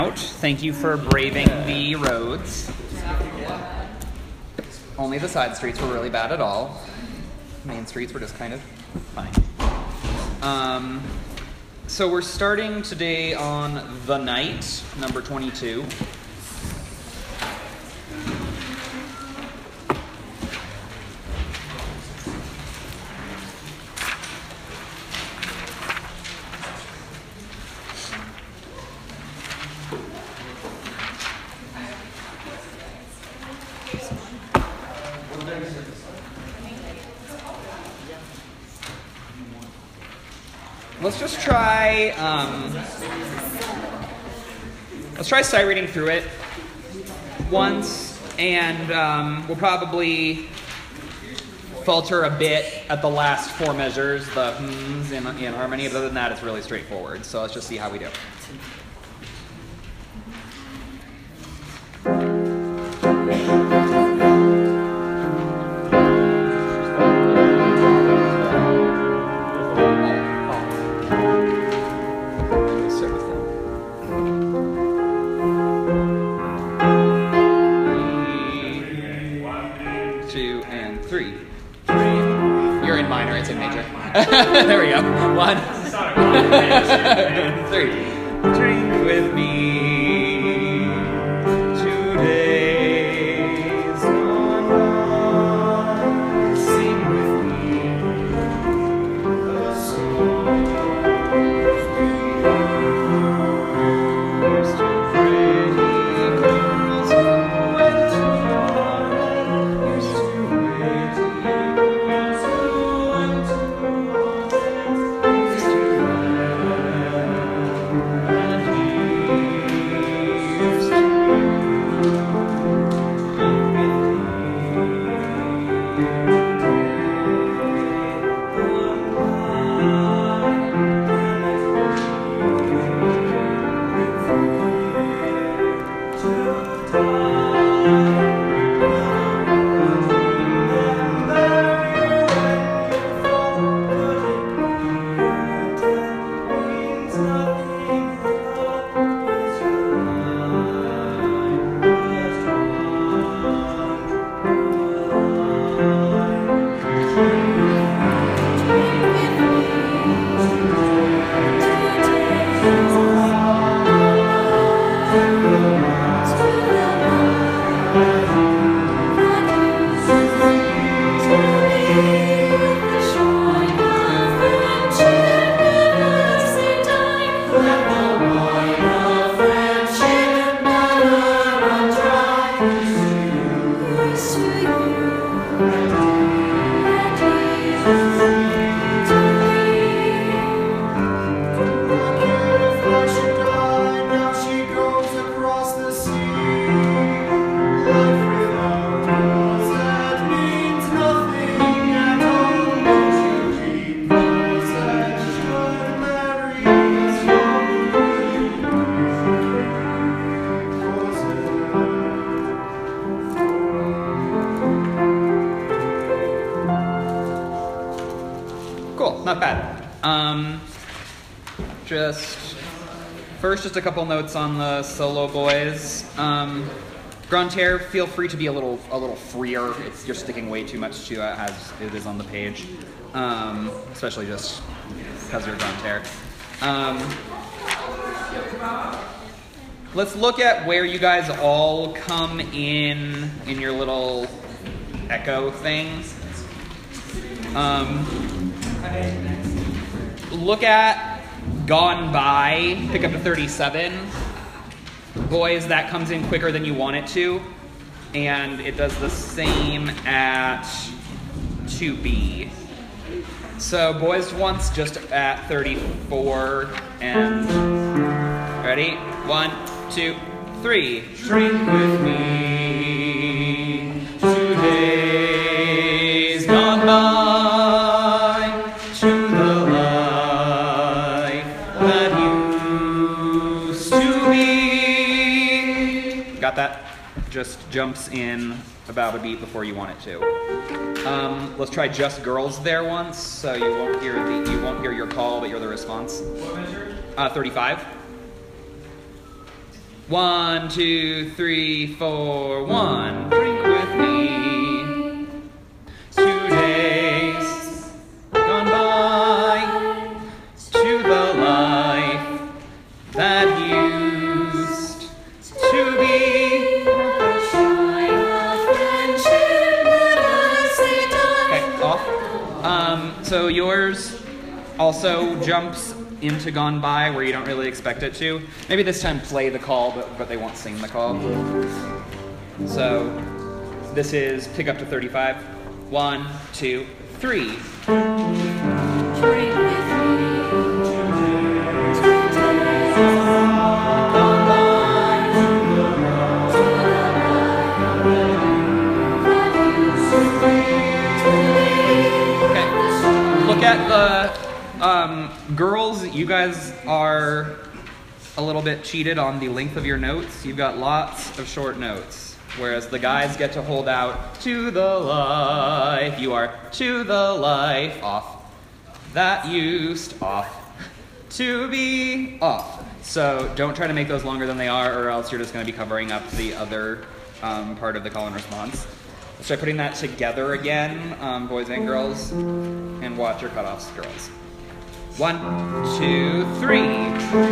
Thank you for braving the roads. Only the side streets were really bad at all. Main streets were just kind of fine. So we're starting today on The Night, number 22. Let's just try, sight reading through it once, and we'll probably falter a bit at the last four measures, the hmms in harmony, but other than that, it's really straightforward. So let's just see how we do. There we go. 1, 3. Drink with me. Today's gone by. Sing with me. The songs we used to pretty girls who went to heaven. Used to pretty girls who went to not bad. Just a couple notes on the solo boys. Grantaire, feel free to be a little freer. You're sticking way too much to as it is on the page, especially just because you're Grantaire. Let's look at where you guys all come in your little echo thing. Look at Gone By, pick up to 37. Boys, that comes in quicker than you want it to. And it does the same at 2B. So Boys Once just at 34. And ready? 1, 2, 3. Drink with me. Today's gone by. Got that? Just jumps in about a beat before you want it to. Let's try Just Girls there once, so you won't hear your call, but you're the response. What measure? 35. 1, 2, 3, 4, 1. Drink with me. 2 days gone by to the life that used to be. Okay, off. So yours also jumps into Gone By where you don't really expect it to. Maybe this time play the call, but they won't sing the call. So this is pick up to 35. 1, 2, 3. Look at the girls. You guys are a little bit cheated on the length of your notes. You've got lots of short notes, whereas the guys get to hold out to the life. You are to the life, off. That used, off. To be, off. So don't try to make those longer than they are, or else you're just going to be covering up the other part of the call and response. Let's try putting that together again, boys and girls, and watch your cutoffs, girls. 1, 2, 3.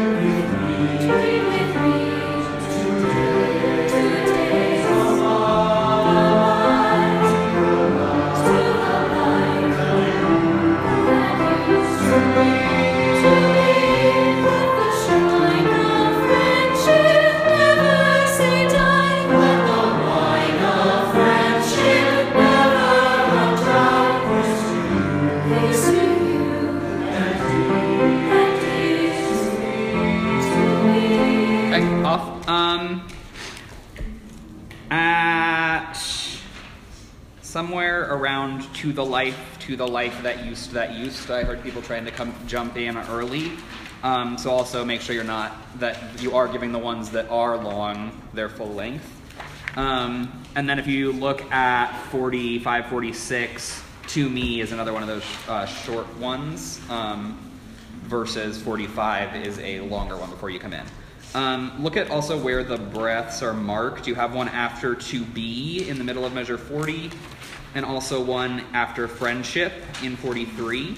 At somewhere around to the life that used, I heard people trying to jump in early. So also make sure that you are giving the ones that are long their full length. And then if you look at 45, 46, To Me is another one of those short ones, versus 45 is a longer one before you come in. Look at also where the breaths are marked. You have one after To Be in the middle of measure 40, and also one after Friendship in 43.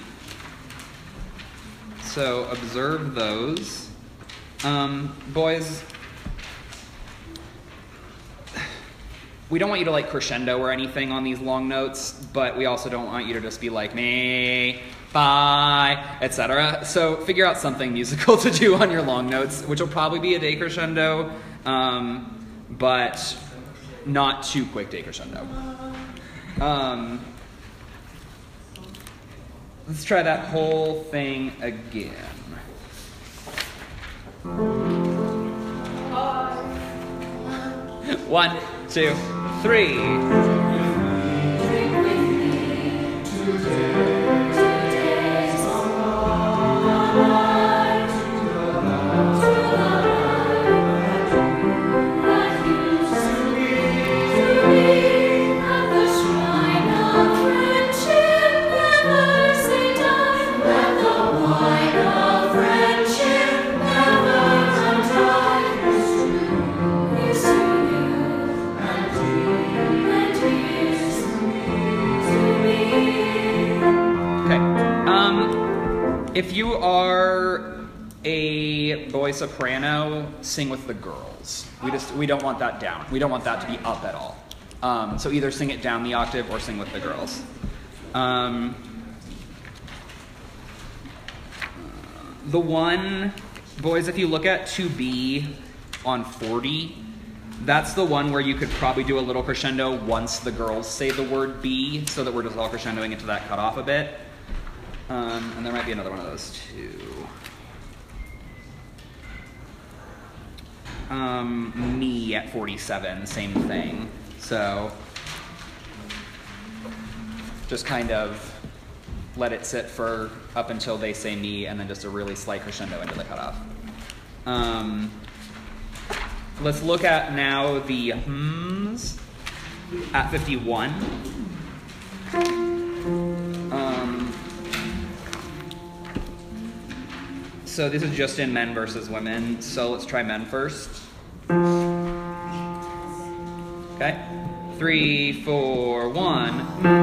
So observe those. Boys, we don't want you to like crescendo or anything on these long notes, but we also don't want you to just be like me, bye, etc. So figure out something musical to do on your long notes, which will probably be a decrescendo, but not too quick decrescendo. Let's try that whole thing again. 1, 2, 3. If you are a boy soprano, sing with the girls. We don't want that down. We don't want that to be up at all. So either sing it down the octave or sing with the girls. The one, boys, if you look at To Be on 40, that's the one where you could probably do a little crescendo once the girls say the word be, so that we're just all crescendoing into that cutoff a bit. And there might be another one of those too. Me at 47, same thing. So just kind of let it sit for up until they say me, and then just a really slight crescendo into the cutoff. Let's look at now the hms at 51. So this is just in men versus women, so let's try men first. Okay. 3, 4, 1.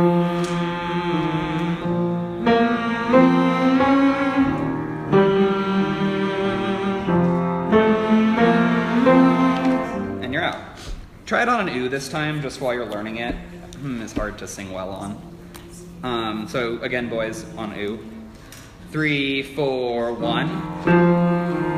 And you're out. Try it on an oo this time, just while you're learning it. It's hard to sing well on. So again, boys, on oo. 3, 4, 1.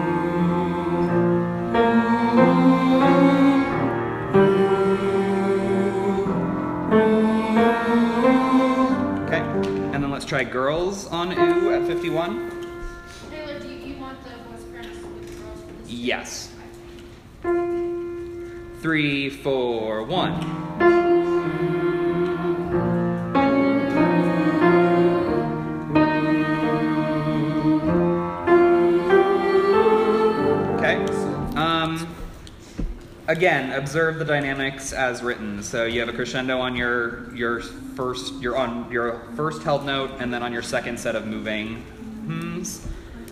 Try girls on oo at 51. Taylor, do you want the voice premise with the girls for this? Yes. 3, 4, 1. Okay. Again, observe the dynamics as written. So you have a crescendo on your first held note, and then on your second set of moving hms.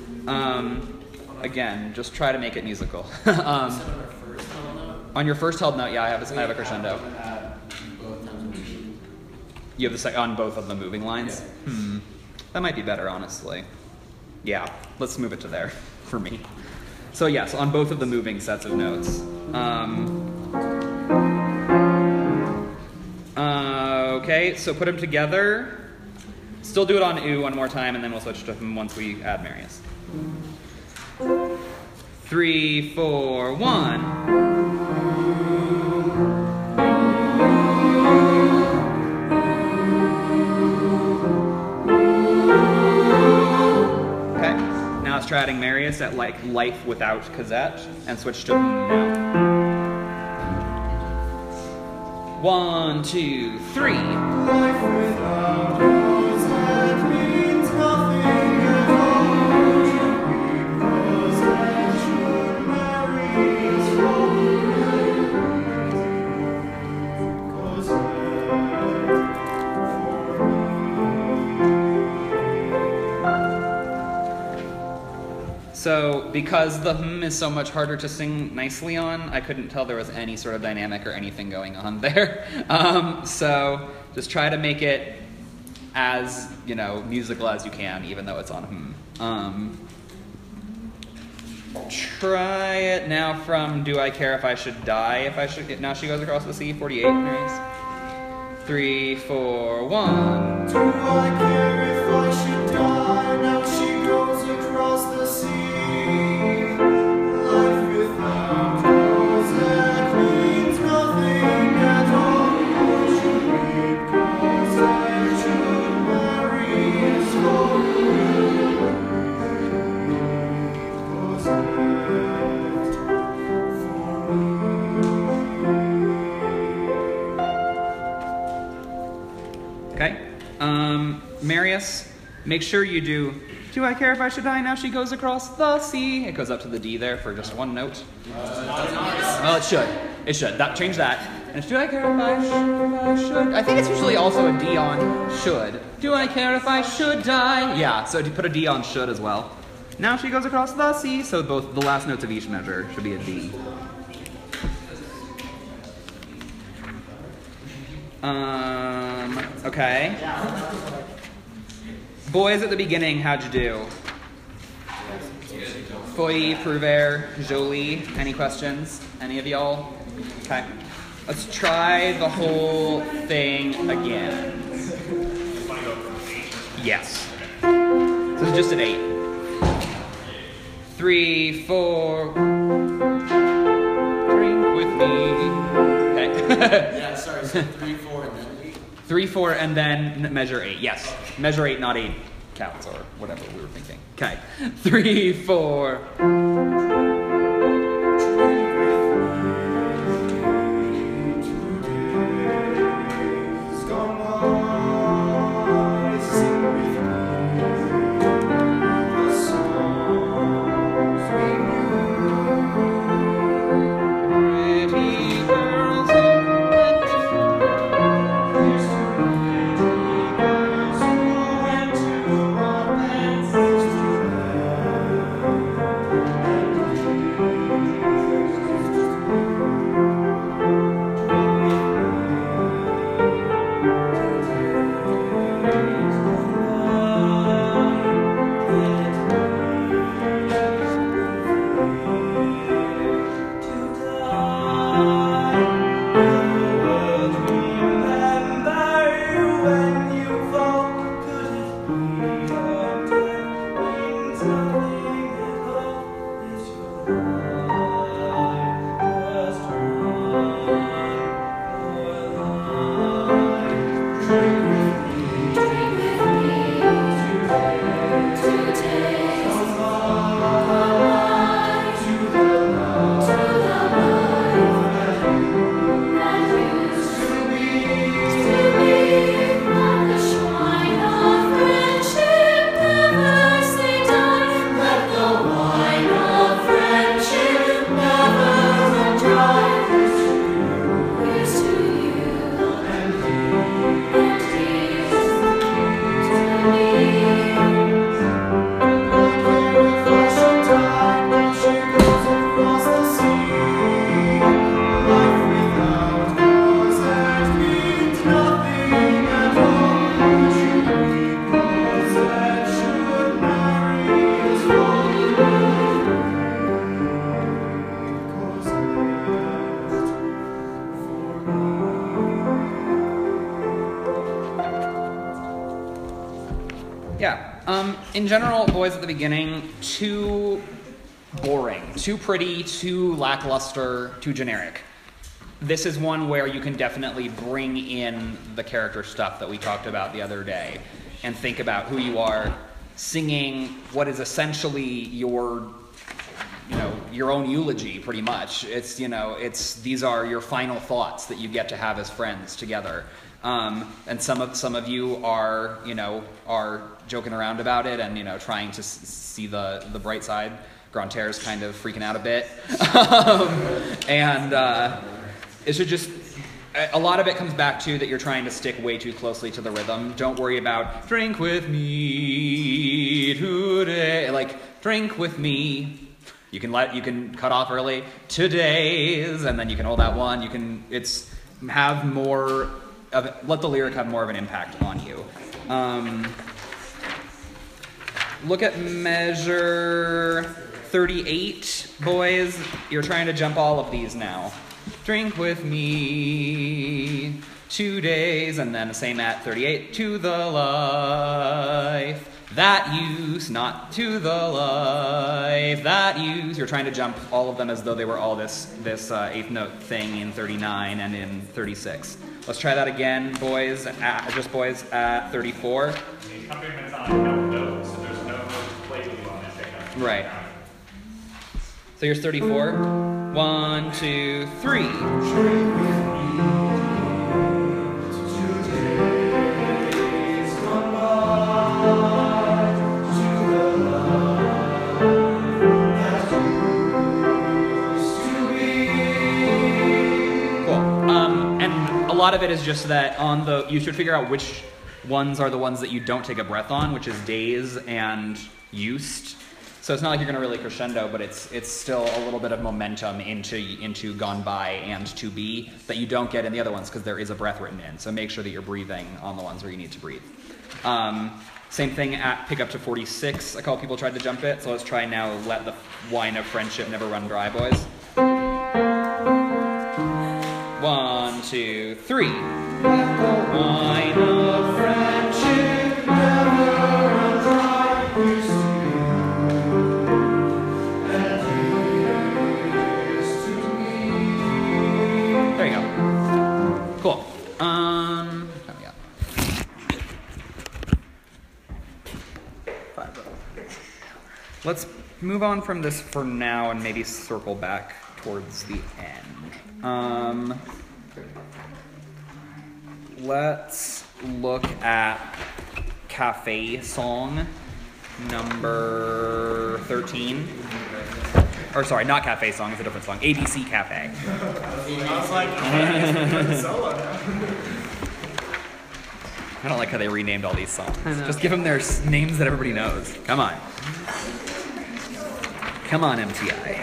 Again, just try to make it musical. On your first held note, yeah, I have a crescendo. You have the on both of the moving lines. That might be better, honestly. Yeah, let's move it to there for me. So yes, on both of the moving sets of notes. Okay, so put them together. Still do it on oo one more time, and then we'll switch to him once we add Marius. 3, 4, 1. Okay, now let's try adding Marius at like life without Cosette, and switch to now. 1, 2, 3. Life without Cosette means nothing at all. Cosette should marry his So because the is so much harder to sing nicely on, I couldn't tell there was any sort of dynamic or anything going on there. So just try to make it as, musical as you can, even though it's on Try it now from Do I Care If I Should Die? Now she goes across the sea, 48. 3, 4, 1. Do I care if I should die? Now she goes across the sea. Life without Cosette means nothing at all. Should read Cosette should marry his Okay. Marius, make sure you do I care if I should die? Now she goes across the sea. It goes up to the D there for just one note. Well, it should. It should. Change that. And it's do I care if I should? I think it's usually also a D on should. Do I care if I should die? Yeah, so you put a D on should as well. Now she goes across the sea, so both the last notes of each measure should be a D. Okay. Boys at the beginning, how'd you do? Foy, Prouvaire, Jolie, any questions? Any of y'all? Okay. Let's try the whole thing again. Yes. This is just an 8. 3, 4. Drink with me. Okay. Yeah, sorry, so 3, 4, and then 8? 3, 4, and then measure 8. Yes. Measure 8, not 8 counts, or whatever we were thinking. Okay. 3, 4. In general, boys at the beginning, too boring, too pretty, too lackluster, too generic. This is one where you can definitely bring in the character stuff that we talked about the other day and think about who you are, singing what is essentially your own eulogy, pretty much. These are your final thoughts that you get to have as friends together. And some of you are joking around about it and, trying to see the bright side. Grantaire is kind of freaking out a bit. It should just, a lot of it comes back to that you're trying to stick way too closely to the rhythm. Don't worry about, drink with me today, like, drink with me. You can cut off early, today's, and then you can hold that one. Let the lyric have more of an impact on you. Look at measure 38, boys. You're trying to jump all of these now. Drink with me 2 days, and then the same at 38. To the life that use, not to the life that use. You're trying to jump all of them as though they were all this eighth note thing in 39 and in 36. Let's try that again, boys. Just boys at 34. The accompaniment on no notes, so there's no play you on this pickup. Right. So here's 34. 1, 2, 3. A lot of it is just that you should figure out which ones are the ones that you don't take a breath on, which is days and used. So it's not like you're going to really crescendo, but it's still a little bit of momentum into gone by and to be that you don't get in the other ones because there is a breath written in. So make sure that you're breathing on the ones where you need to breathe. Same thing at pick up to 46. A couple people tried to jump it, so let's try now. Let the wine of friendship never run dry, boys. 1, 2, 3. Let the wine of friendship never run dry. There you go. Cool. Yeah. 5. Let's move on from this for now and maybe circle back towards the end. Let's look at Cafe Song number 13. Or sorry, not Cafe Song, it's a different song. ABC Cafe. I was like, solo now. I don't like how they renamed all these songs. Just give them their names that everybody knows. Come on. Come on, MTI.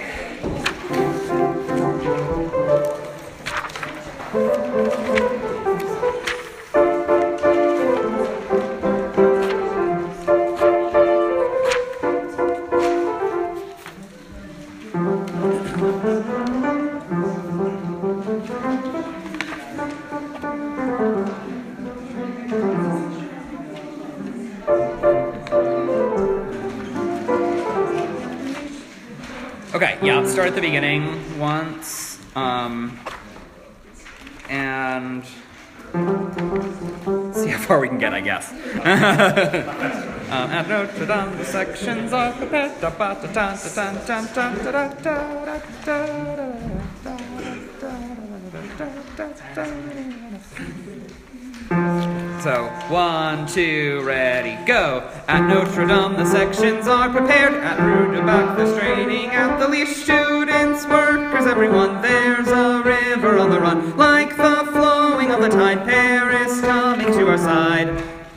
Okay, yeah, let's start at the beginning once, and see how far we can get, I guess. At Notre Dame, the sections are prepared. So, 1, 2, ready, go. At Notre Dame, the sections are prepared. At Rue du Bac, they're straining out the leash. Students, workers, everyone, there's a river on the run. Like the flowing of the tide, Paris coming to our side.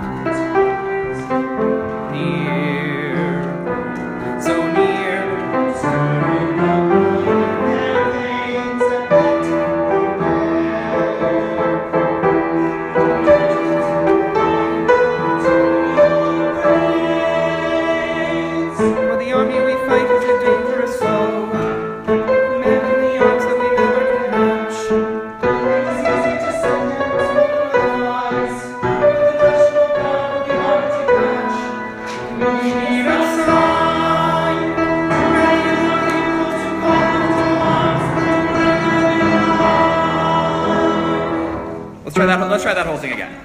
Near, so near. For the army we fight is a dangerous foe. Men in the arms that we Let's try that whole thing again.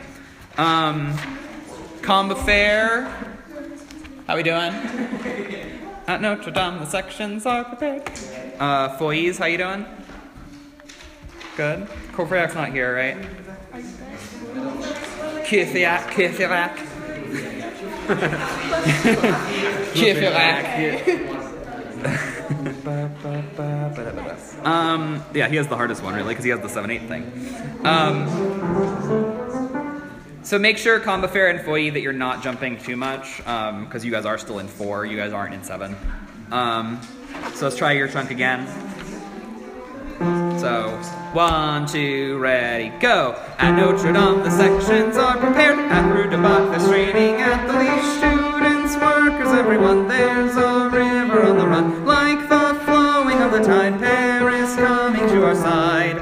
Combeferre. How we doing? At Notre Dame, the sections are prepared. Foyes, how you doing? Good. Courfeyrac's not here, right? Courfeyrac. Courfeyrac. Yeah, he has the hardest one, really, because he has the 7/8 thing. So make sure, Combeferre and Foy, that you're not jumping too much, because you guys are still in 4. You guys aren't in 7. So let's try your chunk again. So, 1, 2, ready, go. At Notre Dame, the sections are prepared. At Rue de Bac, they're straining at the leash. Students, workers, everyone, there's a river on the run. Like the flowing of the tide, Paris coming to our side.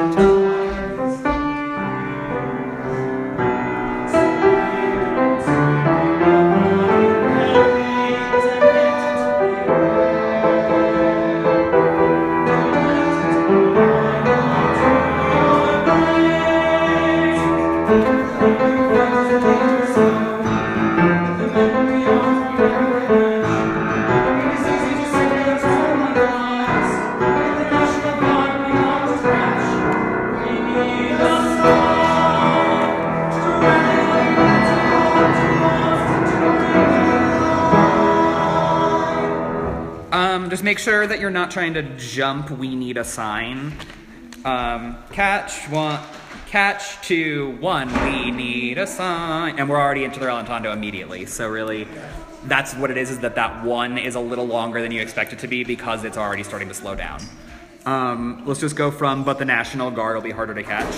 Just make sure that you're not trying to jump "We Need a Sign." Catch 1, catch 2, 1, we need a sign. And we're already into the rallentando immediately. So really, that's what it is that 1 is a little longer than you expect it to be because it's already starting to slow down. Let's just go from "But the National Guard will be harder to catch."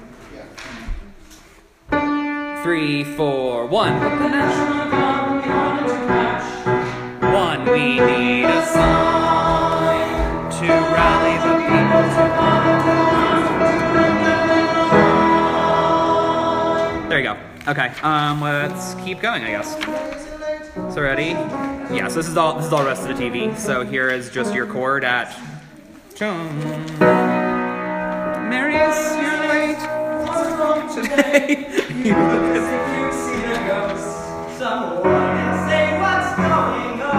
3, 4, 1. But the National Guard will be harder to catch. 1, we need a sign to rally the people to fight. There you go. Okay. Let's keep going, I guess. So ready? Yeah. So this is all the rest of the TV. So here is just your chord at. Marius, you're late. What's wrong today? You look as if you've seen a ghost. Someone can say what's going on.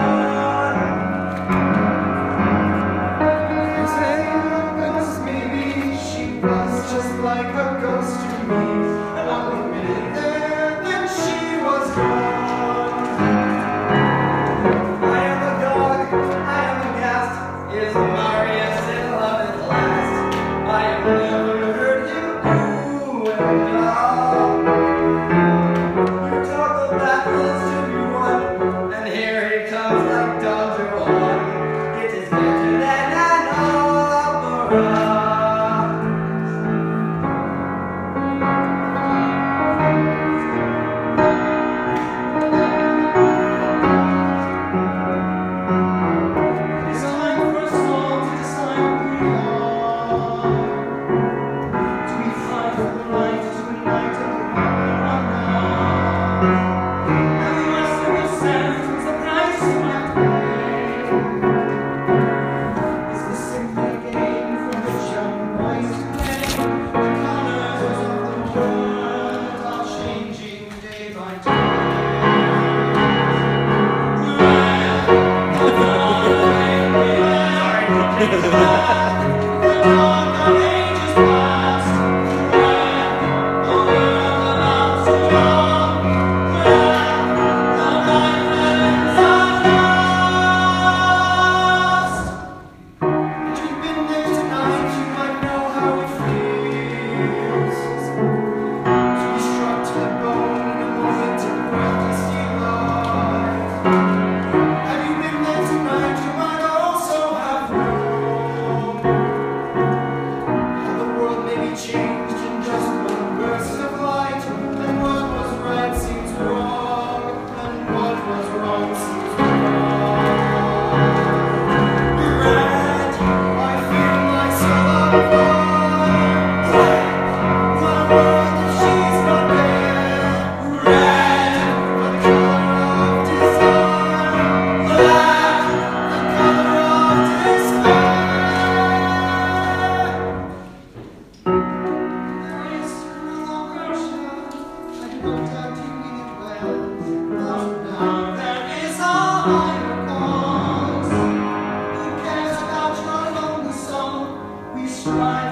Just like a ghost to me, and I'll admit it then she was gone. I am a dog, I am a guest. Is Marius in love at last? I have never heard him ooh and ah. You talk of battles to be won, and here he comes like Don Juan. It is better than an opera.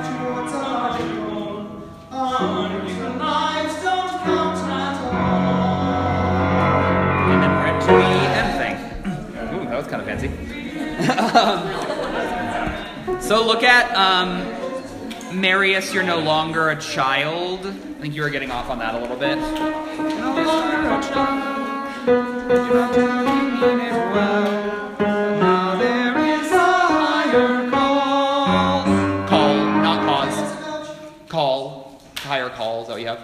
life to a target. Unreal lives don't count at all. And then we're into the end thing. Ooh, that was kind of fancy. So look at Marius, you're no longer a child. I think you were getting off on that a little bit. No longer a child. You don't mean it well. Now there is a higher call. Call, not cause. Call. Higher call, is that what you have?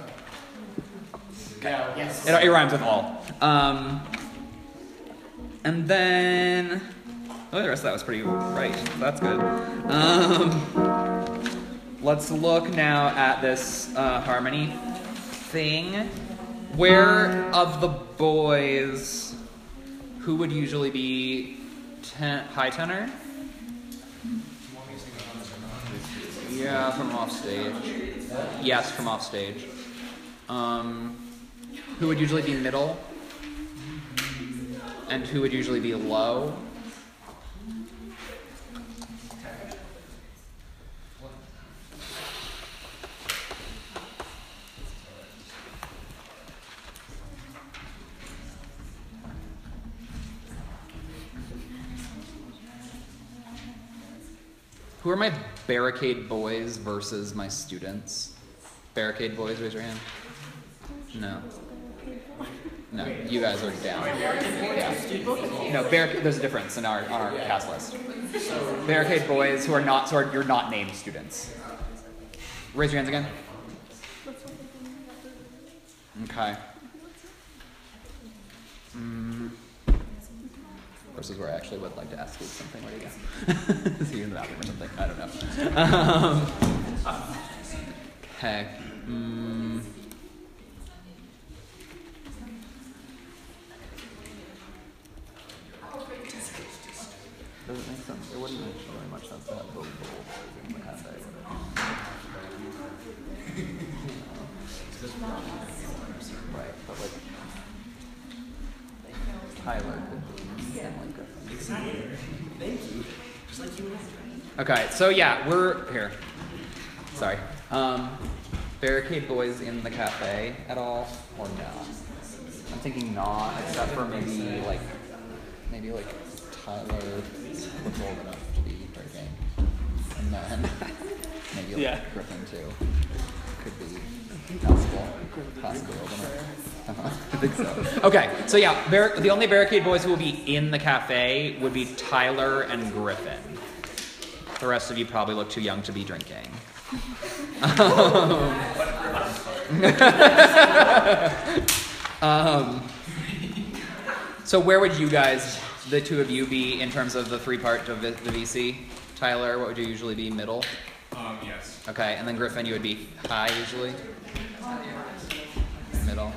Yeah, yes. It rhymes with all. And then, oh, the rest of that was pretty right. That's good. Let's look now at this harmony thing. Where of the boys, who would usually be high tenor? Yeah, from off stage. Yes, from off stage. Who would usually be middle? And who would usually be low? Who are my barricade boys versus my students? Barricade boys, raise your hand. No. No, you guys are down. Yeah. No, there's a difference on our cast list. Barricade boys who are not, so you're not named students. Raise your hands again. Okay. Versus where I actually would like to ask you something. Where do you go? See you in the bathroom or something. I don't know. Okay. Does it make sense? It wouldn't make really much sense to have those little boys in the cafe. Right, but like Tyler could be and like Thank you. Just like you and I. okay, so yeah, we're here. Sorry. Barricade boys in the cafe at all or no? I'm thinking not, except for maybe like Tyler looks old enough to be drinking. And then maybe like Griffin too. Could be possible old enough. I think so. Okay, so yeah, the only barricade boys who will be in the cafe would be Tyler and Griffin. The rest of you probably look too young to be drinking. So where would you guys, the two of you, be in terms of the three-part of the VC? Tyler, what would you usually be? Middle? Yes. Okay, and then Griffin, you would be high usually? Middle.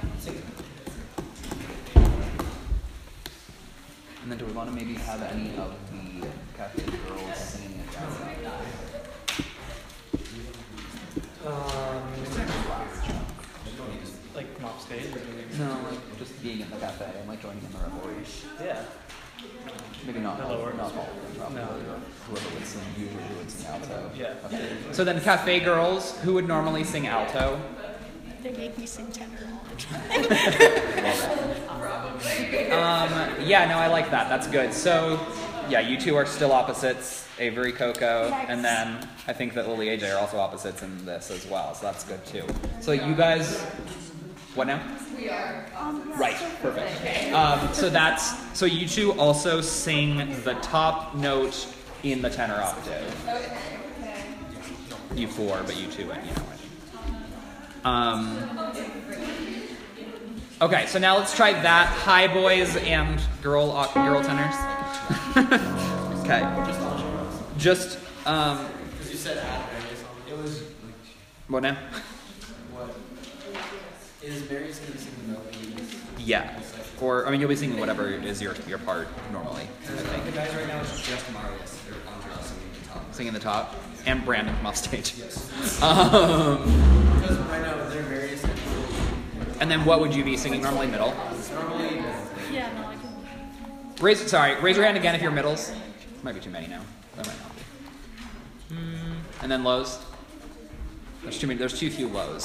And then do we want to maybe have any of the cafe girls singing it down? Like come off stage? No, like just being in the cafe and like joining in the revelry. Yeah. Maybe not all, Hello, not all of them, probably. No. Whoever would sing, usually would sing alto. Yeah. Okay. So then cafe girls, who would normally sing alto? They make me sing tenor all the time. Yeah, no, I like that. That's good. So, yeah, you two are still opposites, Avery, Coco, and then I think that Lily, AJ are also opposites in this as well, so that's good too. So you guys, what now? We are. Right, perfect. So you two also sing the top note in the tenor octave. Okay. You four, but you two, and you know it. Okay, so now let's try that. High boys and girl tenors. Okay. Just You said Marius. It was what now? what? Is Marius going to sing the melody? Yeah. Or I mean, you'll be singing whatever is your part normally. I The think guys right now is just Marius. They're Andrea singing the top. singing the top and Brandon from off stage. Yes. Because right now they're Marius and And then what would you be singing normally? Middle. it's normally Yeah, no, I can. Raise your hand again if you're middles. Might be too many now. That might not be. And then lows. There's too many. There's too few lows.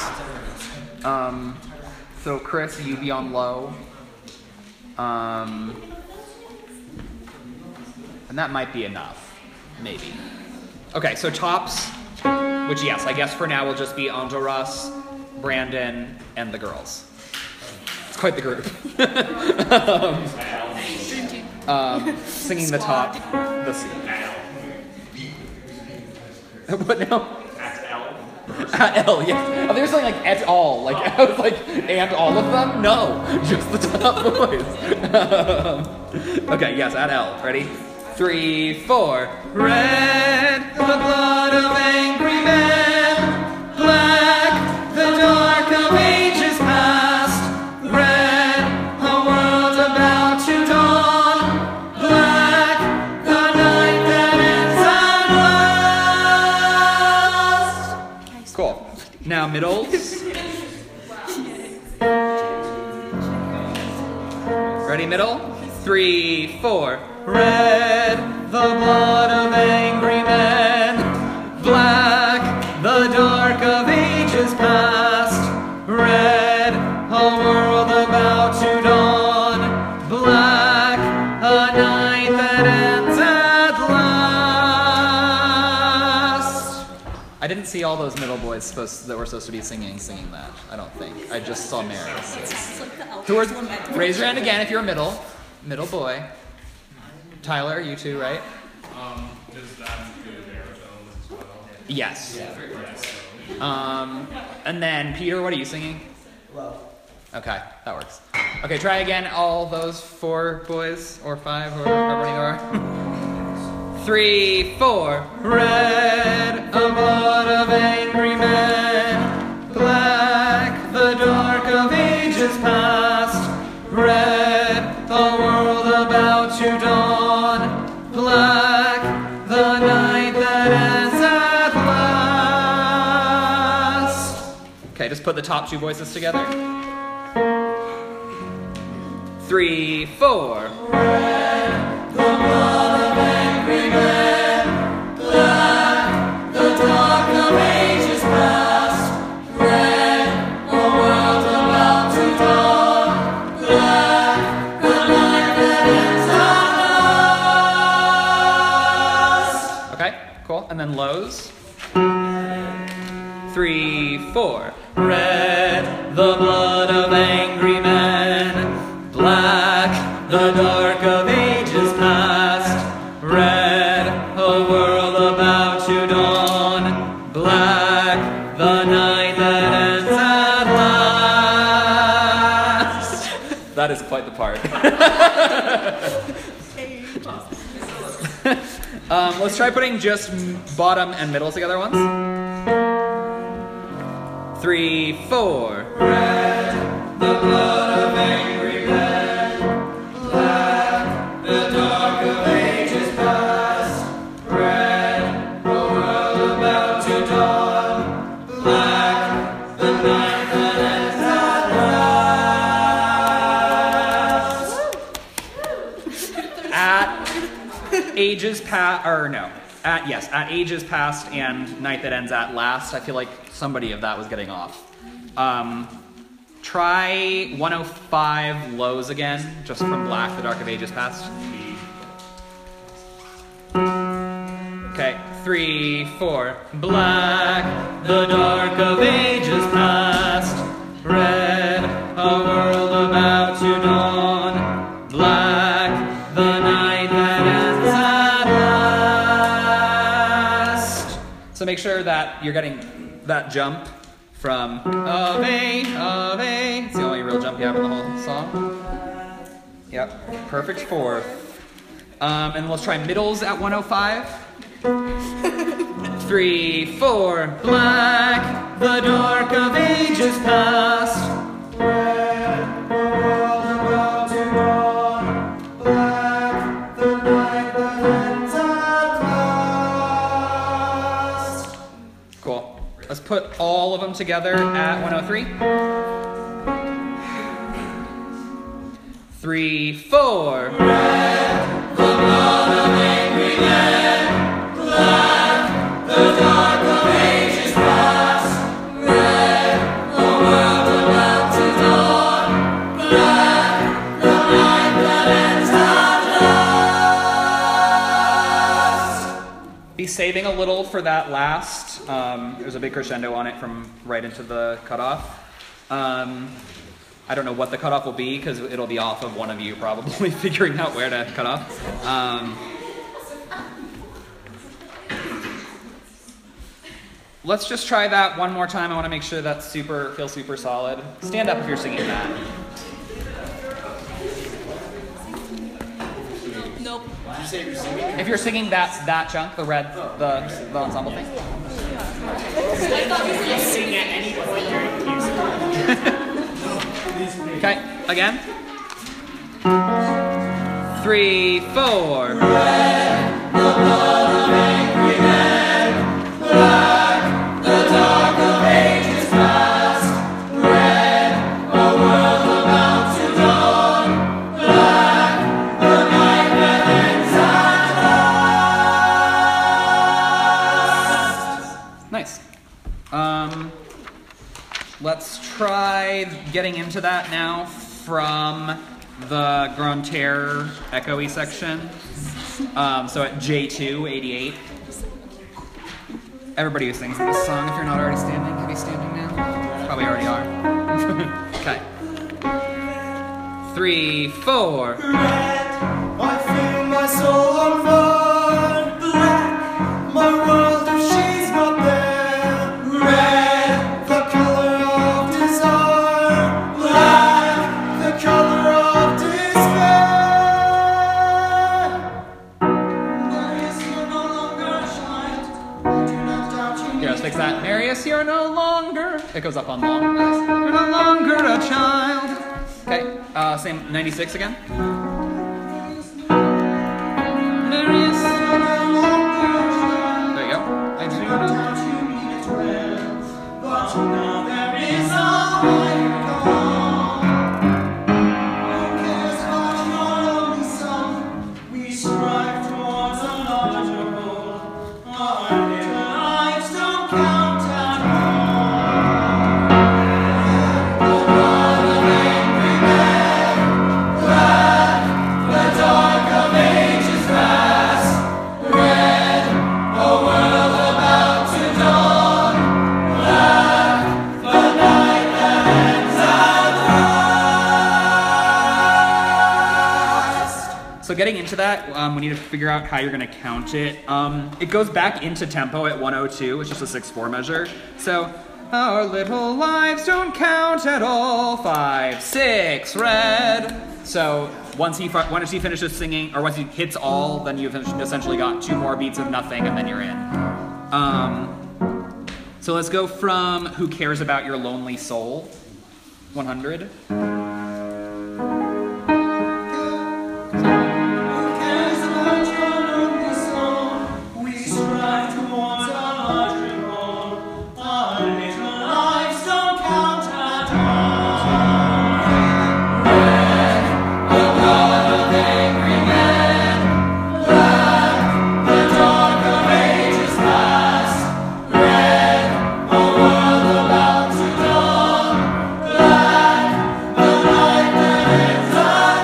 So Chris, you be on low. And that might be enough, maybe. Okay, so tops, which yes, I guess for now will just be Anjoras, Brandon, and the girls. It's quite the group. Singing the top. What now? At L, yes. Oh, they were saying like et al. Like I was like, and all of them? No, just the top boys. Okay, yes, at L. Ready? 3, 4. Red, the blood of angry men. Black, the dark of ages past. Red, a world about to dawn. Black, the night that ends at last. Cool. Now middles. Ready, middle? 3, 4. Red, the blood of angry men. Black, the dark of ages past. Red, a world about to dawn. Black, a night that ends at last. I didn't see all those middle boys that were supposed to be singing that. I don't think. I just saw Maris. Who are? Raise your hand again if you're a middle boy. Tyler, you too, right? Does that include baritones as well? Yes. And then Peter, what are you singing? Low. Okay, that works. Okay, try again. All those 4 boys or 5 or however many there are. 3, 4. Red, a blood of angry men. Black, the dark of ages past. Red, a world about to dawn. Black, the night that ends at last. Okay, just put the top 2 voices together. 3, 4. Red, the blood of angry men. Black, the dark of ages past. Red, a world about to dawn. Black, the night that ends at last. Okay, cool. And then lows. 3, 4. Red, the blood of angry men. Black, the dark of ages past. Red, a world about to dawn. Black, the night that ends at last. That is quite the part. Let's try putting just bottom and middle together once. 3, 4. Red, the blood of angry men. Black, the dark of ages past. Red, a world about to dawn. Black, the night that ends at last. At ages past, or no. At ages past and night that ends at last. I feel like somebody of that was getting off. Try 105 lows again, just from Black, the dark of ages past. Okay, 3, 4. Black, the dark of ages past. Red, a world about to dawn. Black, the night that ends at last. So make sure that you're getting that jump from Ave, Ave. It's the only real jump you have in the whole song. Yep, perfect 4th. And let's try middles at 105. 3, 4. Black, the dark of ages past. Red, the world about to dawn. Black, the night that ends at last. Cool. Let's put all of them together at 103. 3, 4. Red, the blood of angry men. Black, the dark little for that last. There's a big crescendo on it from right into the cutoff. I don't know what the cutoff will be because it'll be off of one of you probably figuring out where to cut off. Let's just try that one more time. I want to make sure that feels super solid. Stand up if you're singing that. Nope. Did you say you're singing? If you're singing that chunk, the ensemble thing. Sing at any point during music. Okay, again. 3, 4. Nice. Let's try getting into that now from the Grand Terre echoey section. So at J2, 88. Everybody who sings this song, if you're not already standing, can be standing now. Probably already are. Okay. 3, 4. I feel my soul on fire. Black, my world if she's not there. Red, the color of desire. Black, the color of despair. Marius, you're no longer a child. I do not doubt you. Here, let's fix that. Marius, you're no longer. It goes up on long. You're no longer a child. Okay, same 96 again. Marius. There you go. I do not. But now there is a higher call. Who cares about your only song? We strive towards a larger goal. Our little lives don't count at all. The blood of angry men, black, the dark of ages past, red, a world about to dawn, black, the night that ends at last. So getting into that, we need to figure out how you're going to count it. It goes back into tempo at 102, which is a 6/4 measure. So our little lives don't count at all. 5, 6, red. So once he finishes singing, or once he hits all, then you've essentially got 2 more beats of nothing, and then you're in. So let's go from Who Cares About Your Lonely Soul, 100. Who cares about your lonely soul? We strive towards a larger goal. Our little lives don't count at all. Red, the blood of angry men. Black, the dark of ages past. Red, a world about to dawn. Black, the night that ends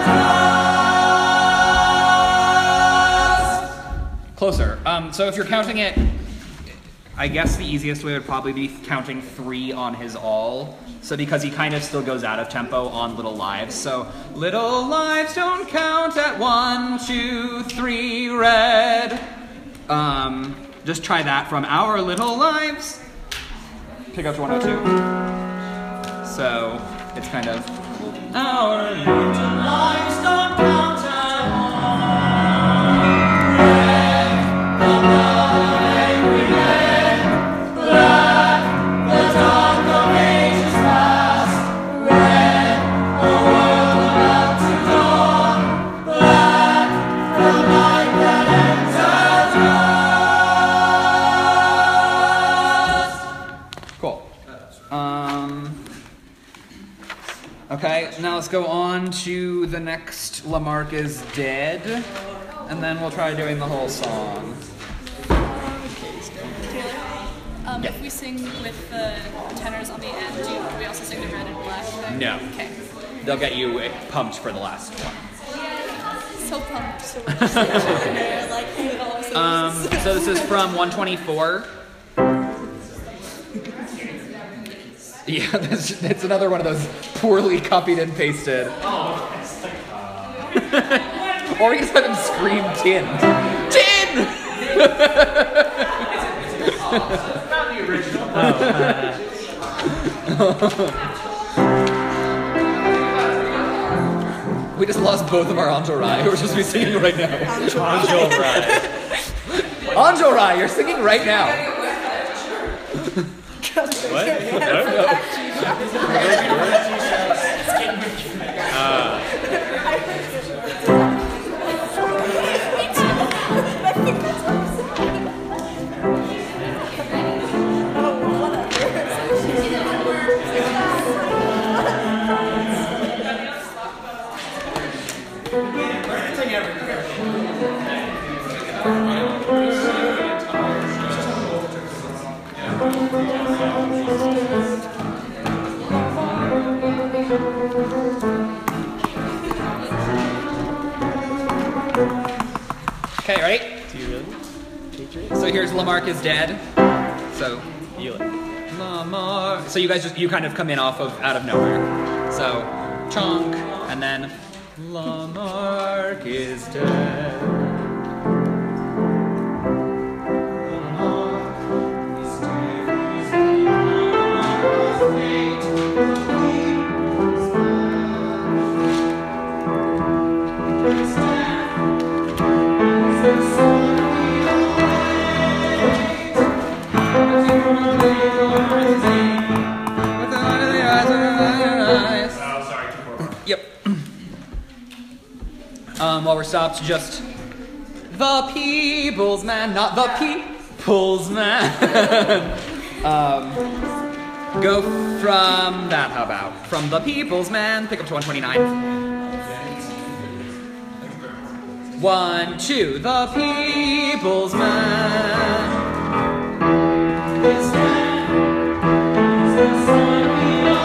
at last. Closer. So if you're counting it, I guess the easiest way would probably be counting 3 on his all. So because he kind of still goes out of tempo on Little Lives. So little lives don't count at 1, 2, 3, red. Just try that from Our Little Lives. Pick up to 102. So it's kind of Our Little Lives don't count at all. Red, the blood of angry men. Black, the dark of ages past. Red, a world about to dawn. Black, the night that ends at last. Cool. Okay, now let's go on to the next Lamarck is Dead, and then we'll try doing the whole song. Taylor, if we sing with the tenors on the end, do we also sing the red and black? No. Okay. They'll get you pumped for the last one. So pumped. So much. Like, it all So this is from 124. Yeah, it's another one of those poorly copied and pasted. Or we can just have them scream tin. Tin! Not the original. We just lost both of our Anjorai, who are supposed to be singing right now. Anjorai. Anjorai, you're singing right now. What? Okay, ready? Do you really? Patriots? So here's Lamarck is dead. So You like Lamarck. So you guys you kind of come in out of nowhere. So chunk, and then Lamarck is dead. Oh, sorry, 244. Yep. While we're stopped, just the people's man, not the people's man. Go from that, how about? From the people's man, pick up to 129. 1, 2, the people's man. His man is the son of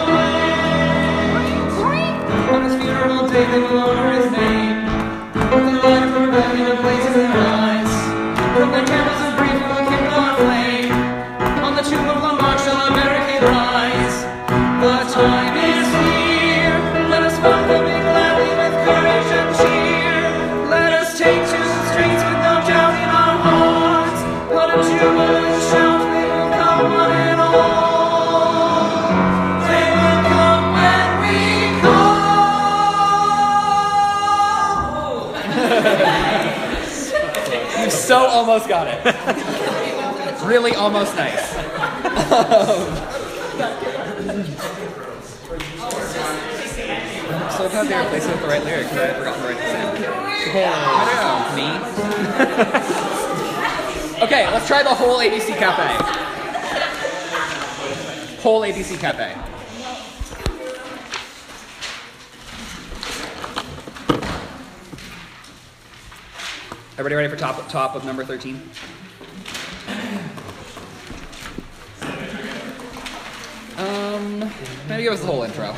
the on his funeral day they will honor his name. With the light of rebellion that blazes in their eyes. From their candles of grief will kindle our flame. On the tomb of Lamarck shall America rise. The time is here. Let us welcome it gladly with courage and cheer. Let us take to the streets with no doubt in our hearts. Let a jubilant shout, they will come one and all. They will come when we call. You so almost got it. Really almost nice. I'm so glad they replaced it with the right lyrics because I had forgotten the right sound. Me. Okay, let's try the whole ABC Cafe. Whole ABC Cafe. Everybody ready for top of number 13? Maybe give us the whole intro.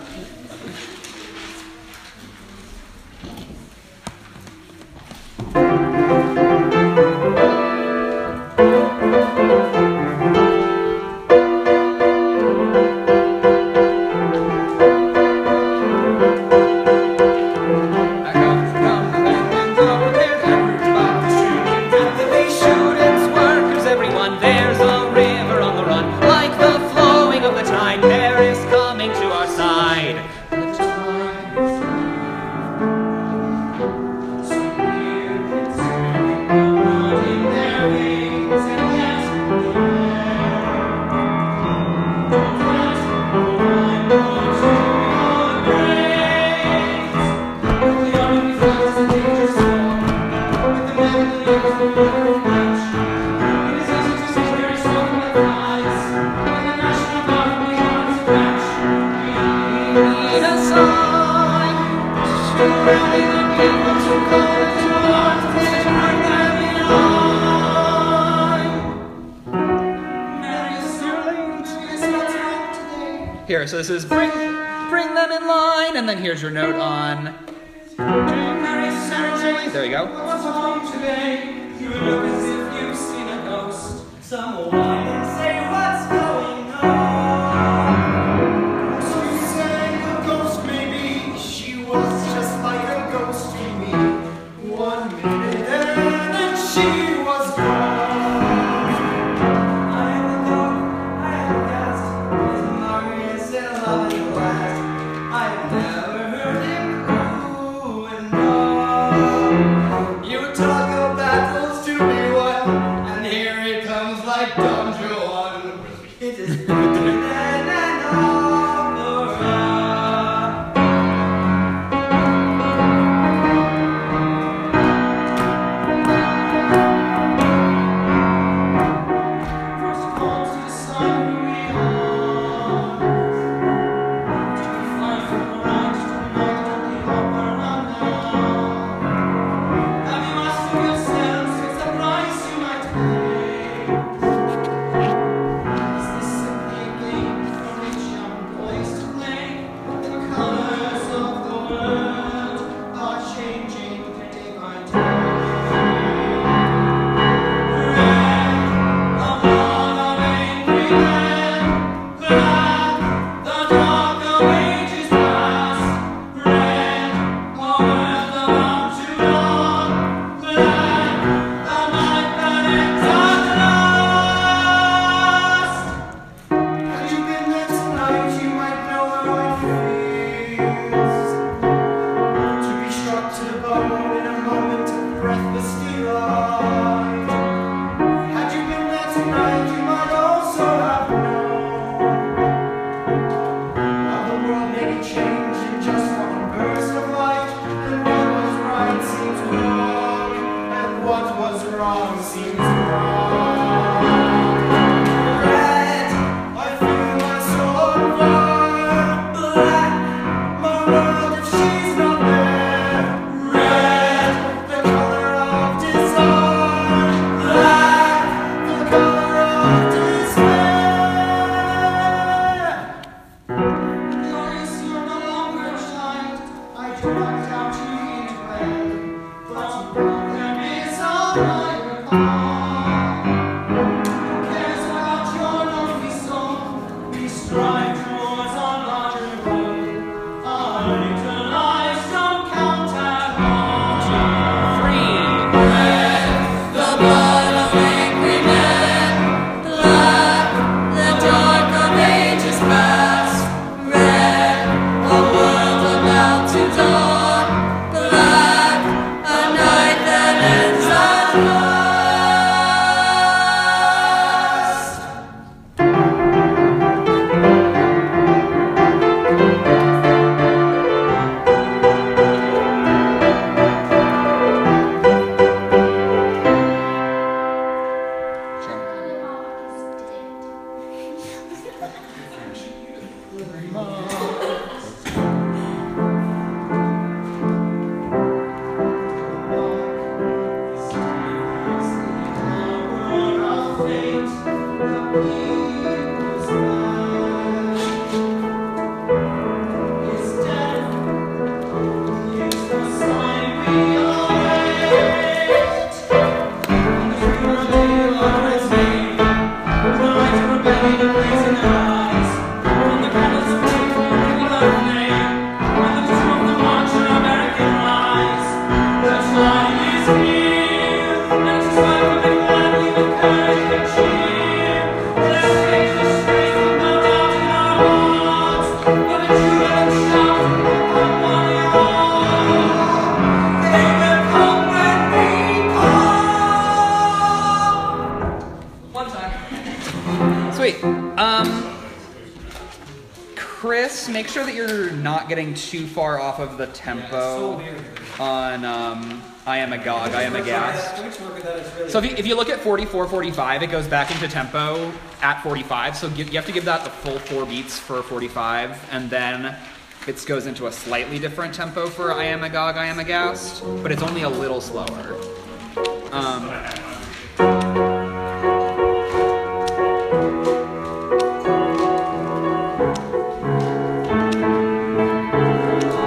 Here, so this is bring them in line, and then here's your note on. There you go. You look as if you've seen a ghost. Someone and say what's going on. You say a ghost, maybe. She was just like a ghost to me. 1 minute and she was gone. I am the dog, I am the guest. As Maria said, loving last. I've never heard him ooh and ah. You talk of battles to be won, and here it comes like Don Juan. It is better than an opera. First call to the sun, we on. To be flying from the ranch to the night of the opera now. Have you asked yourselves what's the price you might pay? Is this simply a game for rich young boys to play? The colors of the world are changing day by day. Red, the blood of angry men. Black, the dark of ages past. Red, a world about to dawn. Black, the night that ends at last. Had you been there tonight, you might know how it feels to be struck to the bone in a moment of breathless delight. Had you been there tonight, you might also have known how the world may be changed in just one burst of light, and what was right seems wrong, and what was wrong seems wrong. Red, I feel my soul on fire. Black, my world if she's not there. Red, the color of desire. Black, the color of despair. Glorious, you're no longer a child. I do not doubt you intellect, but your problem is all I recall. Who cares about your lonely soul? We strive towards our larger goal. Our little lives don't count at all. Red, the blood of angry men. Black, the dark of ages past. Red, a world about to dawn. Black, a night that ends at last. Sweet. Chris, make sure that you're not getting too far off of the tempo on I Am Agog, I Am Aghast. So if you look at 44, 45, it goes back into tempo at 45. So you have to give that the full 4 beats for 45, and then it goes into a slightly different tempo for I Am Agog, I Am Aghast, but it's only a little slower.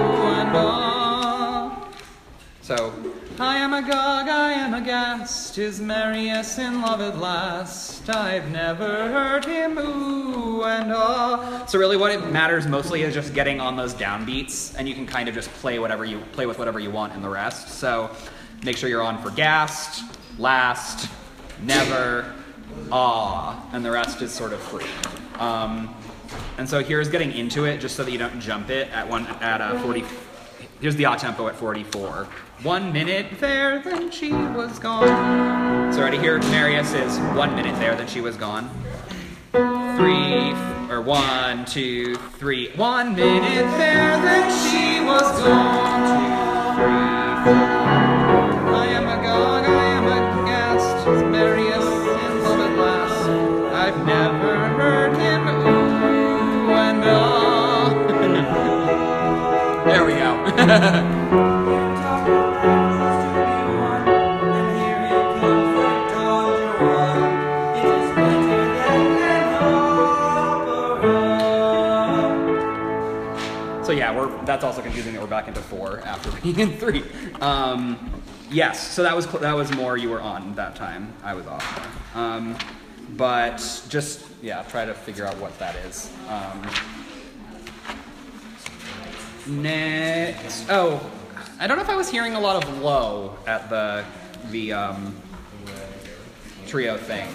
So, I am agog, I am aghast, is Marius in love at last. I've never heard him ooh and ah. So really what it matters mostly is just getting on those downbeats, and you can kind of just play with whatever you want in the rest. So make sure you're on for gassed, last, never, ah, and the rest is sort of free. And so here's getting into it, just so that you don't jump it at 40. Here's the ah tempo at 44. 1 minute there, then she was gone. So ready here, Marius is 1 minute there, then she was gone. 1, 2, 3. 1 minute there, then she was gone. 2, 3, 4. I am agog, I am aghast. Is Marius in love at last? I've never heard him ooh and ah. There we go. So yeah, that's also confusing that we're back into 4 after being in 3. Yes, so that was more you were on that time. I was off. But just try to figure out what that is. Next, I don't know if I was hearing a lot of low at the trio thing.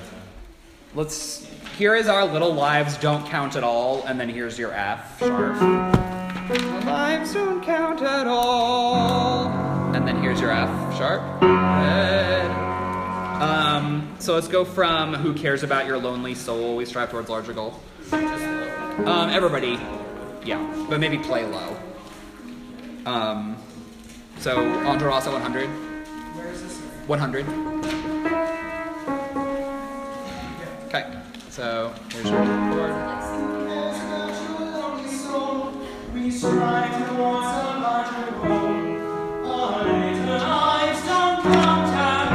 Here is our little lives don't count at all, and then here's your F sharp. The lives don't count at all, and then here's your F sharp. Red. So let's go from who cares about your lonely soul, we strive towards larger goal. Everybody. Yeah, but maybe play low. So on to Ross at 100. Where is this? 100. Okay, so here's your chord. We strive towards a larger goal. Our little lives don't count at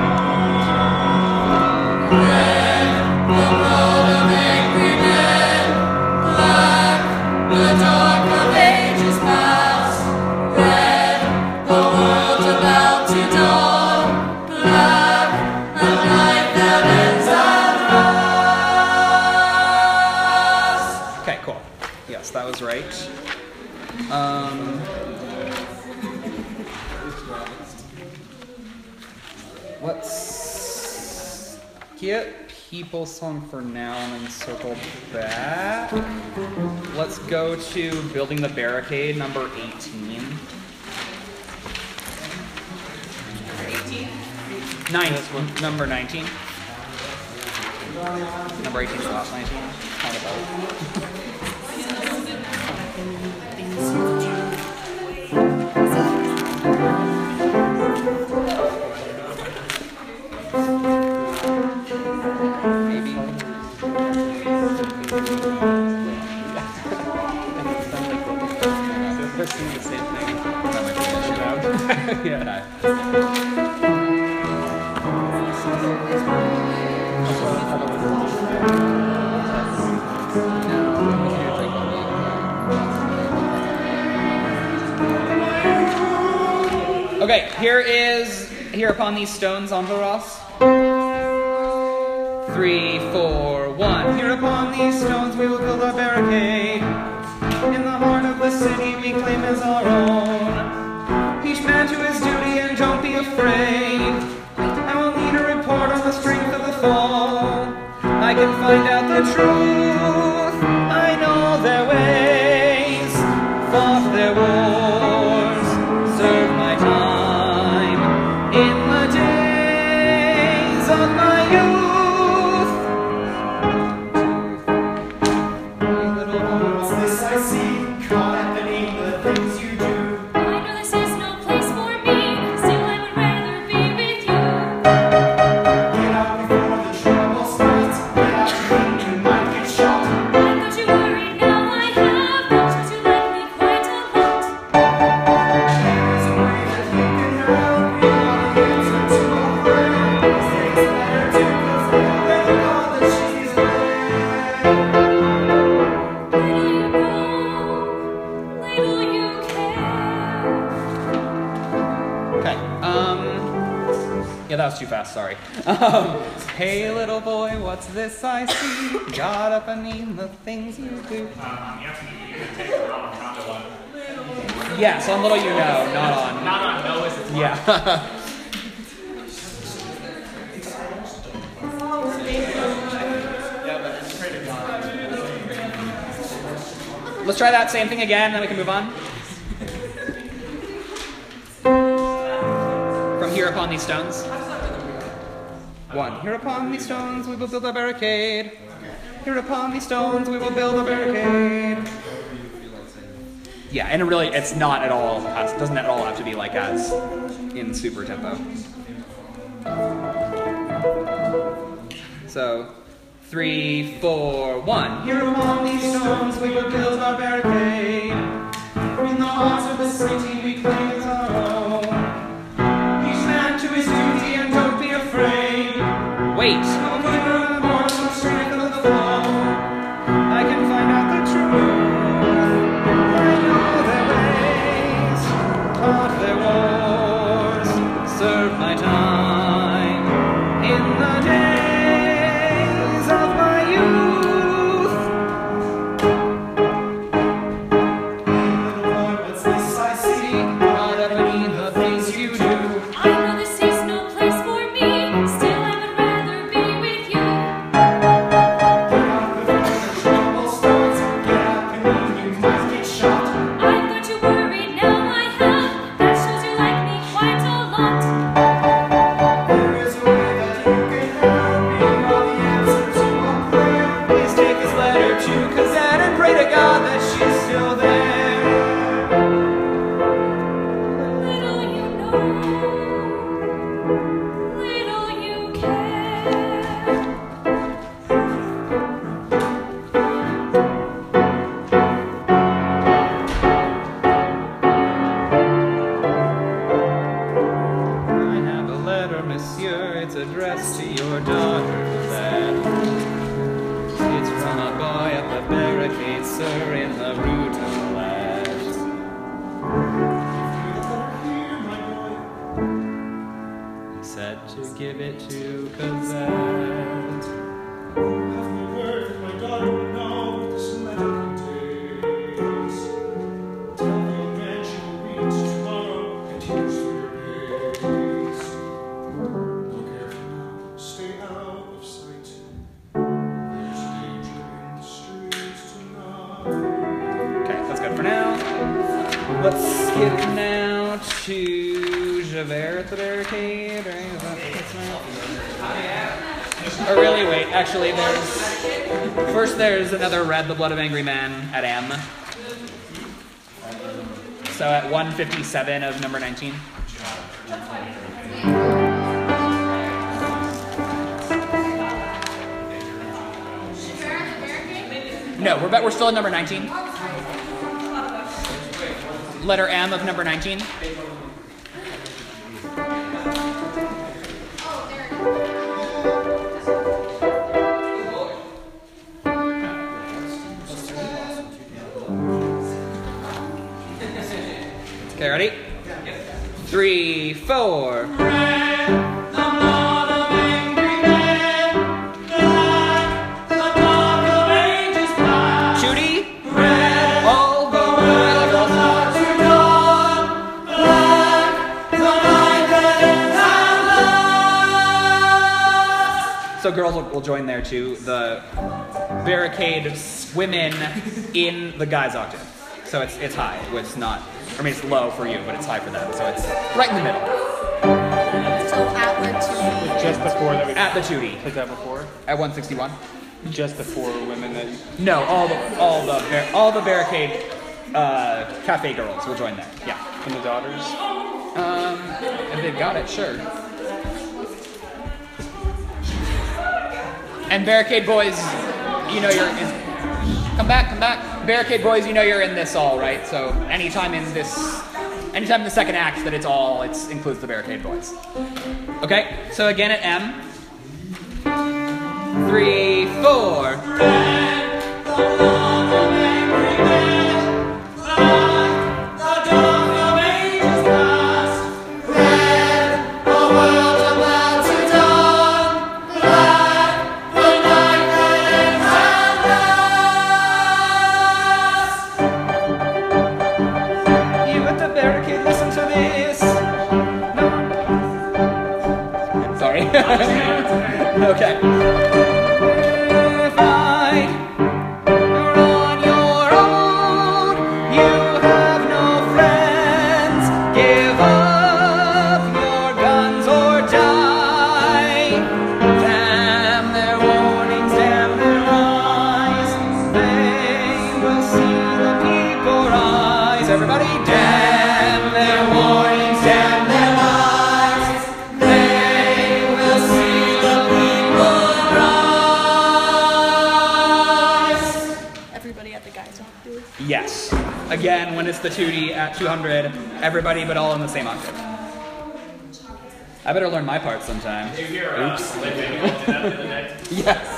all. Red, the blood of angry men. Black, the dark of ages past. Red, the world about to dawn. Black, a night that ends at last. Okay, cool. Yes, that was right. Let's get People Song for now and then circle back. Let's go to Building the Barricade, number 18. Number 19. Number 18 is the last 19. Kind of maybe. They're singing the same thing. That might be an issue. Yeah. Okay, here upon these stones on Ross. 3, 4, 1. Here upon these stones we will build our barricade. In the heart of the city we claim as our own. Each man to his duty and don't be afraid. I will need a report on the strength of the foe. I can find out the truth. I know their ways. Fought their wars. Served my time. In the days of my youth. What's this I see? Caught happening, the things you do. I know this is no place for me. Still, I would rather be with you. Get out before the trouble starts. Get out clean, you might get shot. Why don't you worry now? I have was too fast, sorry. Hey little boy, what's this I see? Got up and mean the things you do. You have to take it on count to one. Yes, on Little You Know, not on. Not on no is it? Yeah. Let's try that same thing again, then we can move on. From Here Upon These Stones. 1. Here upon these stones we will build a barricade. Here upon these stones we will build a barricade. Yeah, and really, it's not at all, it doesn't at all have to be like as in super tempo. So, 3, 4, 1. Here upon these stones we will build our barricade. In the hearts of the city we claim as our own. Each man to his duty and don't be afraid. Wait. No fear more than strength of the flow. I can find out the truth. I know their ways, taught their wars, served my time in the days of my youth. Little boy, what's this I see? Not ever mean the things you do. I know this is no place for me. Still, I would rather be with you. Get out before the trouble starts. Get out and you might get shot. I'm going to worry now. I have. That shows you like me quite a lot. There is a way that you can help me. Know the answer to a prayer. Please take this letter to Kazan and pray to God that she's still there. Little you know, little you care. I have a letter, monsieur. It's addressed to your daughter, Lad. It's from a boy at the barricade, sir, in the Rue de Lad. He said to give it to Cosette. Have no word, my daughter will know what this letter contains. Tell the old man she will read it tomorrow, and here's for your days. Look careful now, stay out of sight. There's danger in the streets tonight. Okay, that's good for now. Let's get now to Javert at the barricade. Right? Is that what's now? Or really, wait. Actually, there's another Red, the Blood of Angry Men at M. So at 157 of number 19. No, we're still at number 19. Letter M of number 19. Okay, ready? 3, 4. Judy? All the way across the So girls will join there too. The barricade women in the guys octave. So it's high. It's not. I mean, it's low for you, but it's high for them. So it's right in the middle. So at the two. Just the four that we At the 2D. was that before? At 161. Just the four women that. No, all the barricade cafe girls will join there. Yeah. And the daughters. If they've got it, sure. And barricade boys, you know you're in. Come back. Barricade boys, you know you're in this all, right? So anytime in the second act that it includes the barricade boys. Okay, so again at M. 3, 4. everybody at the guys octave? Yes. Again, when it's the 2D at 200, everybody but all in the same octave. I better learn my part sometime. Oops. Yes.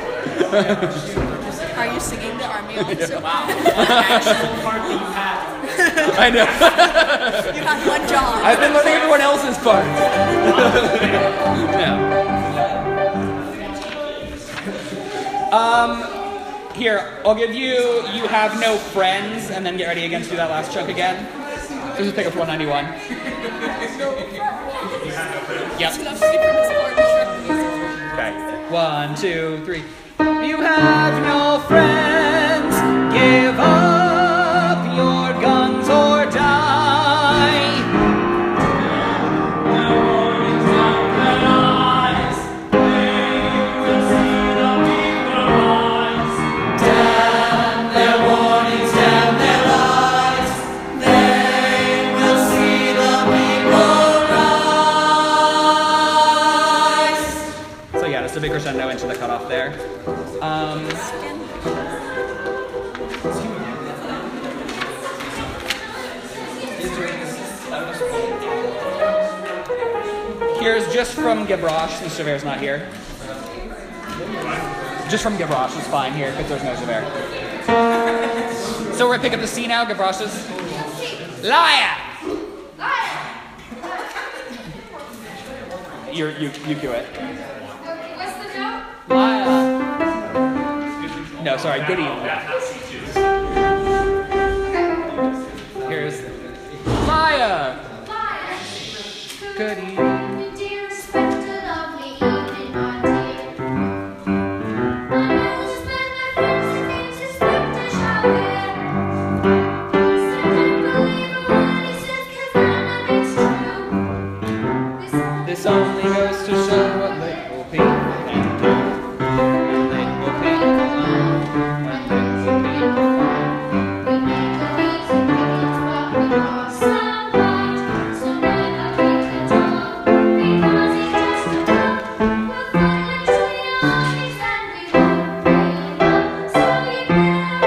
Are you singing the army officer? Wow. I know. You had one job. I've been learning everyone else's part. Yeah. Here, I'll give you have no friends, and then get ready again to do that last chunk again. So just pick up 191. Yep. Okay. 1, 2, 3. You have no friends. Give up your guns or die. Damn their warnings, damn their lies. They will see the people rise. So yeah, just a big crescendo into the cutoff there. Here's just from Gavroche, since Javert's not here. Just from Gavroche is fine here, because there's no Javert. So we're gonna pick up the C now, Gavroche's. Liar! You cue it. What's the note? Liar. No, sorry, good evening. Here's Liar. Good evening. Dear, respected, lovely evening, my dear. I know this man, my friends, the things respected shall wear. So don't believe a word he says, 'cause none of it's true. This only goes to show what little people can do. Little people when little people We make the easy things, but we are somewhat. So never be the dog, because it's just a dog. We'll find a tree on his and we won't pay enough. So you better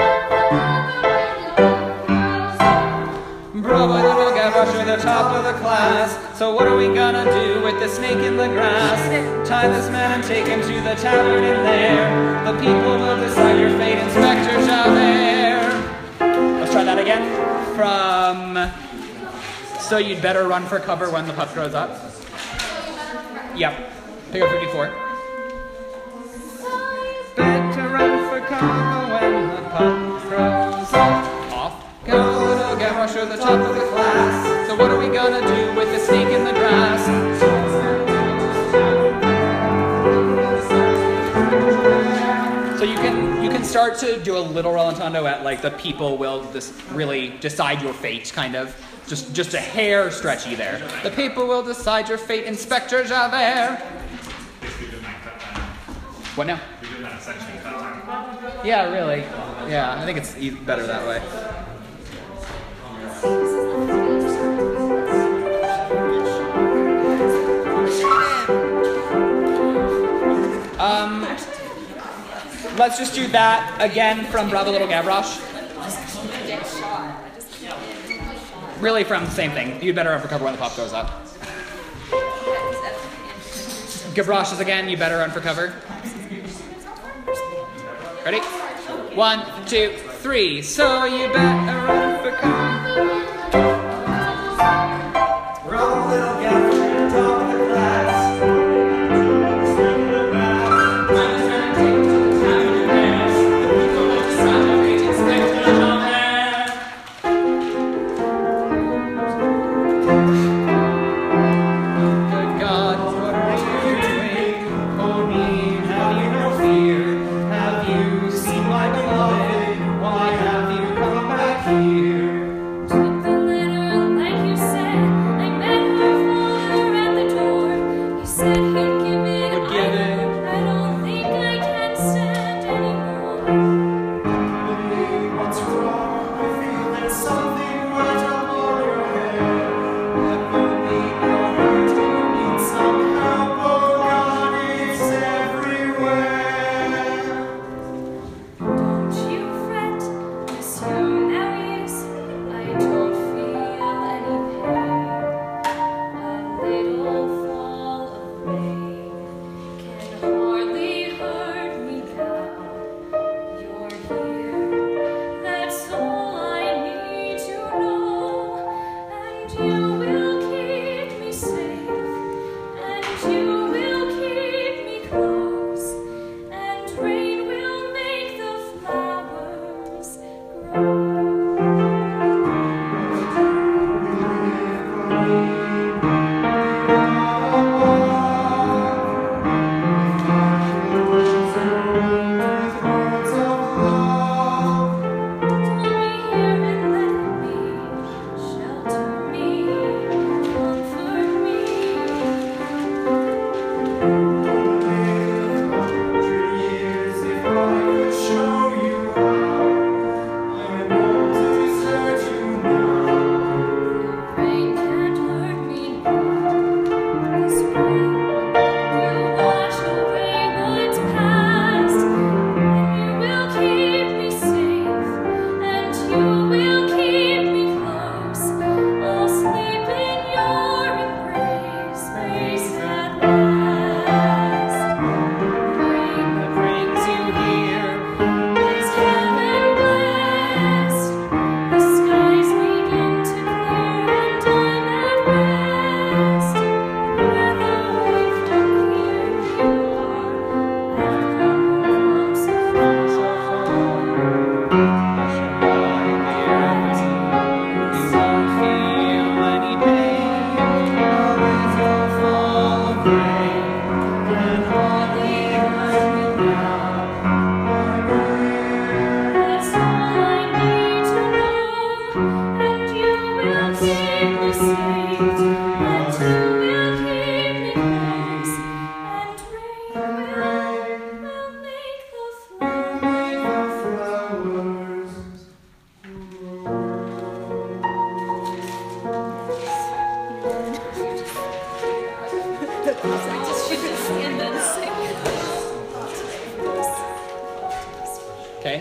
Bravo, little Gavroche, you're the top of the class. So what are we gonna do with the snake in the grass? Tie this man and take him to the tavern in there. The people will decide your fate, Inspector Javert. Let's try that again. From So You'd Better Run for Cover When the Pup Grows Up. Yep. Pick up 54. Better run for cover when the pup grows up. Off. Go, little Gavroche, you're the top of the class. So what are we gonna do with the snake in the grass? So you can start to do a little rallentando at like the people will really decide your fate, kind of. Just a hair stretchy there. The people will decide your fate, Inspector Javert. What now? Yeah, really. Yeah, I think it's better that way. Let's just do that again from Bravo Little Gavroche. Really from the same thing. You'd better run for cover when the pop goes up. Gavroche's again, you better run for cover. Ready? 1, 2, 3. So you better run for cover. Bravo, little Gavroche, you're the top of the class. Good God, what are you doing? Oh me, have you no fear? Have you seen my beloved? Why have you come back here?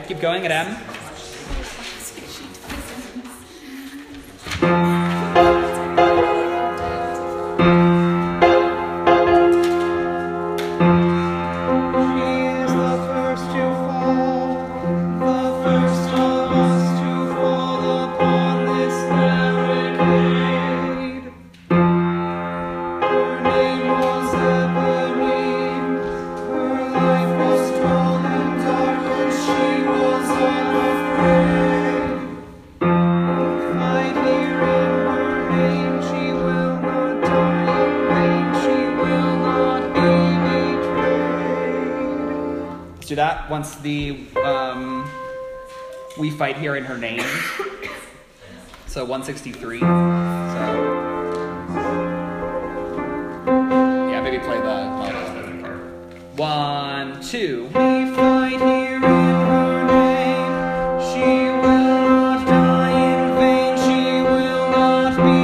keep going at M. She's the first to fall, the first of us to fall upon this barricade. Her name was Ebony, her life was cold and dark, and she was unafraid. Right here in her name, she will not die in vain, she will not be betrayed. Let's do that once the we fight here in her name. So 163. So yeah, maybe play the part. 1, 2. We fight here in her name. She will not die in vain. She will not be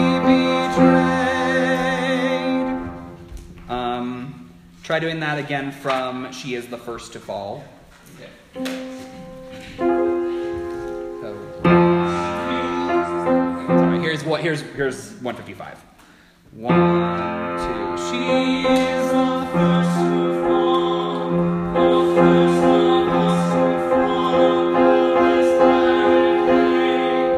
betrayed. Try doing that again from She is the First to Fall. Sorry, here's 155. 1, 2. She is the first to fall, the first of us to fall upon this barricade.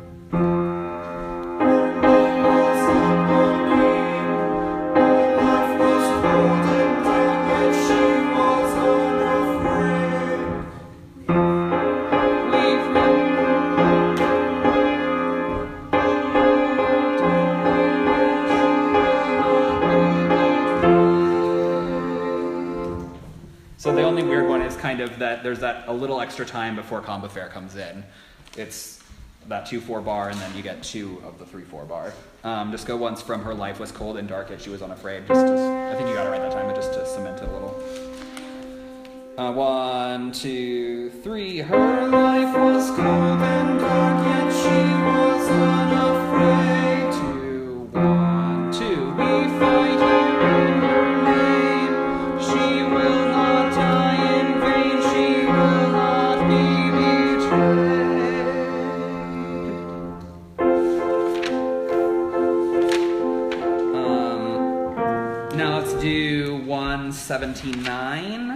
Her name was Ebony, her life was cold and dark, yet she was unafraid. So the only weird one is kind of that there's that a little extra time before Combeferre comes in. It's that 2/4 bar, and then you get 2 of the 3/4 bar. Just go once from her life was cold and dark, yet she was unafraid. Just to, I think you got it right that time, but just to cement it a little. 1, 2, 3. Her life was cold and dark, yet she was unafraid. 2, 1, 2. We fight here in her name. She will not die in vain. She will not be betrayed. Now let's do 179.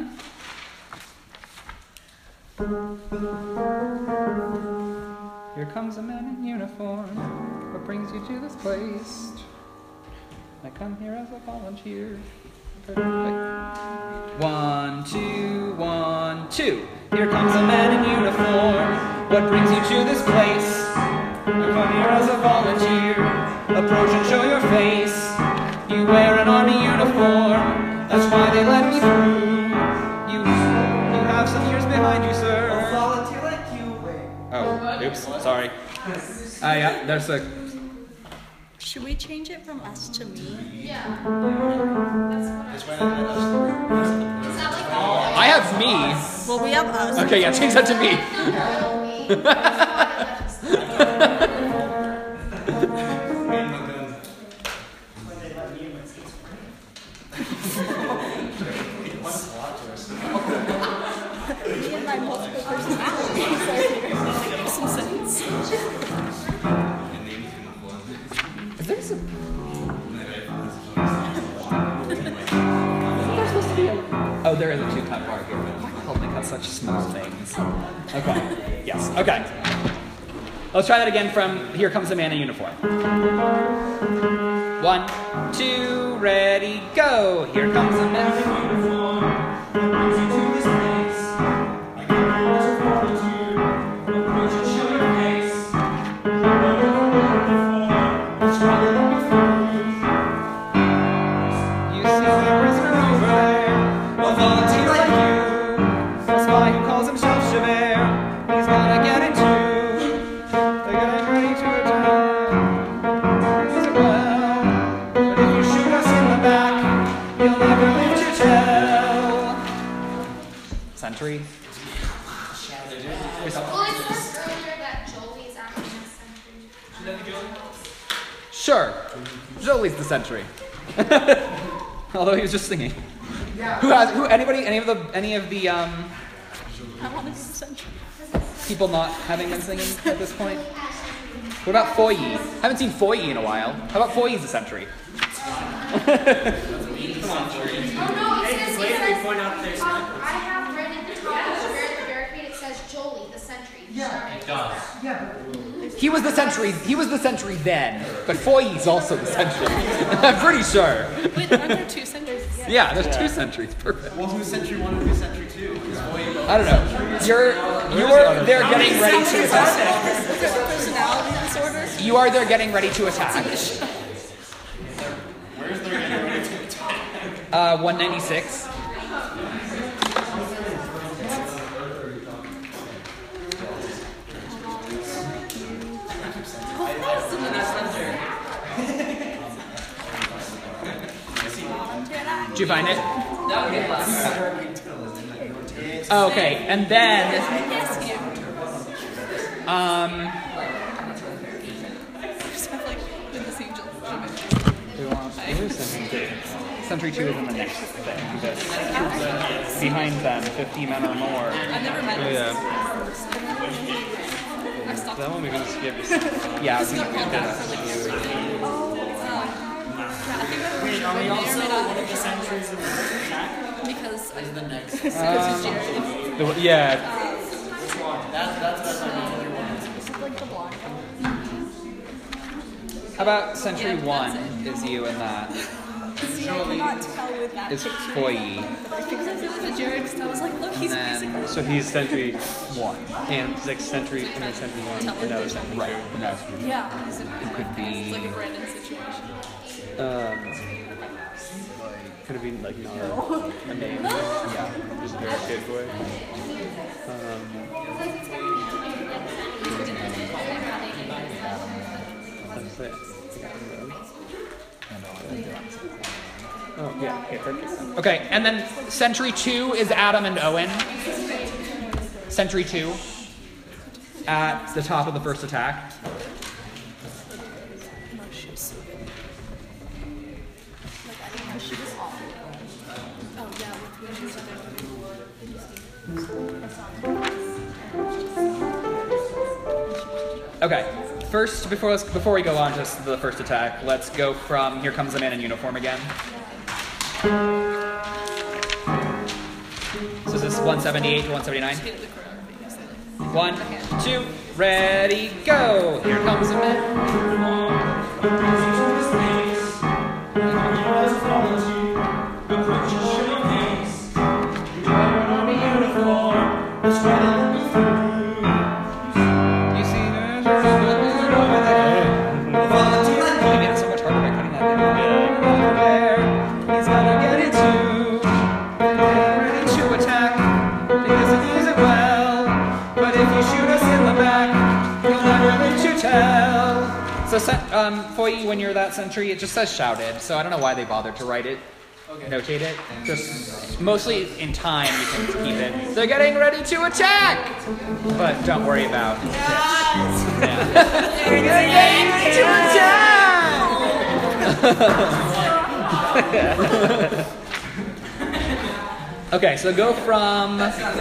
Here comes a man in uniform. What brings you to this place? I come here as a volunteer. Perfect. 1, 2, 1, 2. Here comes a man in uniform. What brings you to this place? I come here as a volunteer. Approach and show your face. You wear an army uniform. That's why they let me through. You have some years behind you, sir. A volunteer like you, wait. Oh, oops, sorry. Yeah, there's a. Should we change it from us to me? Yeah. I have me. Well, we have us. Okay, yeah, change that to me. Me and my multiple personalities. Makes some sense. Is there some? Oh, there is a 2-cut bar here. Why help me cut such small things? Okay. Yes. Okay. Let's try that again from Here Comes a Man in Uniform. 1, 2, ready, go. Here comes a man in uniform. What brings you to this place? I come here as a volunteer. Approach and show your face. That's why they let me through. You see that prisoner over there, a volunteer like you, a spy who calls himself Javert. He's gonna get it too. They're getting ready to attack. Is it well? But if you shoot us in the back, you'll never live to tell. Sentry. Well, I said earlier that Jolie's acting as Sentry. Sure. Jolie's the sentry. Although he was just singing. Yeah. Who has any of the I want to be central. People not having been singing at this point. What about Foyi? Haven't seen Foyi in a while. How about Foyi's a century? Later we point out there's I have read at the top of the barricade, it says Jolie, the sentry. it does. He was the century then, but Foyi's also the century. I'm pretty sure. Wait, aren't there 2 centuries? Yeah, there's 2 centuries. Perfect. Well, who's century 1 and who's century 2? I don't know. You're there getting ready to attack. Personality disorder? You are there getting ready to attack. Where's the getting ready to attack? 196. Did you find it? Oh, okay, and then Yes, you. Just have like been the same Century 2 is in the next thing. Because behind them, 50 men or more. I've never met Oh, yeah. I stopped. That one we can skip. Yeah, I think that Wait, are we also one of the centuries of attack? because I Is the next. because Jared. Yeah. That's Like the blonde one. How about Century Yeah, 1 that's is you in that? See, I cannot tell with that Is picture. Foyi. Because I feel like the Jared, I was like, look, he's And then- basically. So he's century 1. and like century and then century 1. And now it's century Right. No. Yeah, he's in Could be. it's like a Brandon situation. 2. Could have been like not a name. Yeah. Just a very kid boy. That's it. Oh yeah, okay, perfect. Okay, and then Century 2 is Adam and Owen. Century 2 at the top of the first attack. No shoes. Like, I think my shoes is off. Oh yeah, with shoes Okay, first, before we go on to the first attack, let's go from Here Comes a Man in Uniform again. So is this 178 to 179? the choreography, basically. 1, 2, ready, go! Here comes a man. You see, we made it so much harder by cutting that in. There, he's gonna get it too. Ready to attack, because he knows it well. But if you shoot us in the back, you'll never live to tell. So, Foyi, when you're that century, it just says shouted. So I don't know why they bothered to write it. Notate it. Just mostly in time you can keep it. They're getting ready to attack! But don't worry about it. Yeah. They're getting ready to attack! Okay, so go from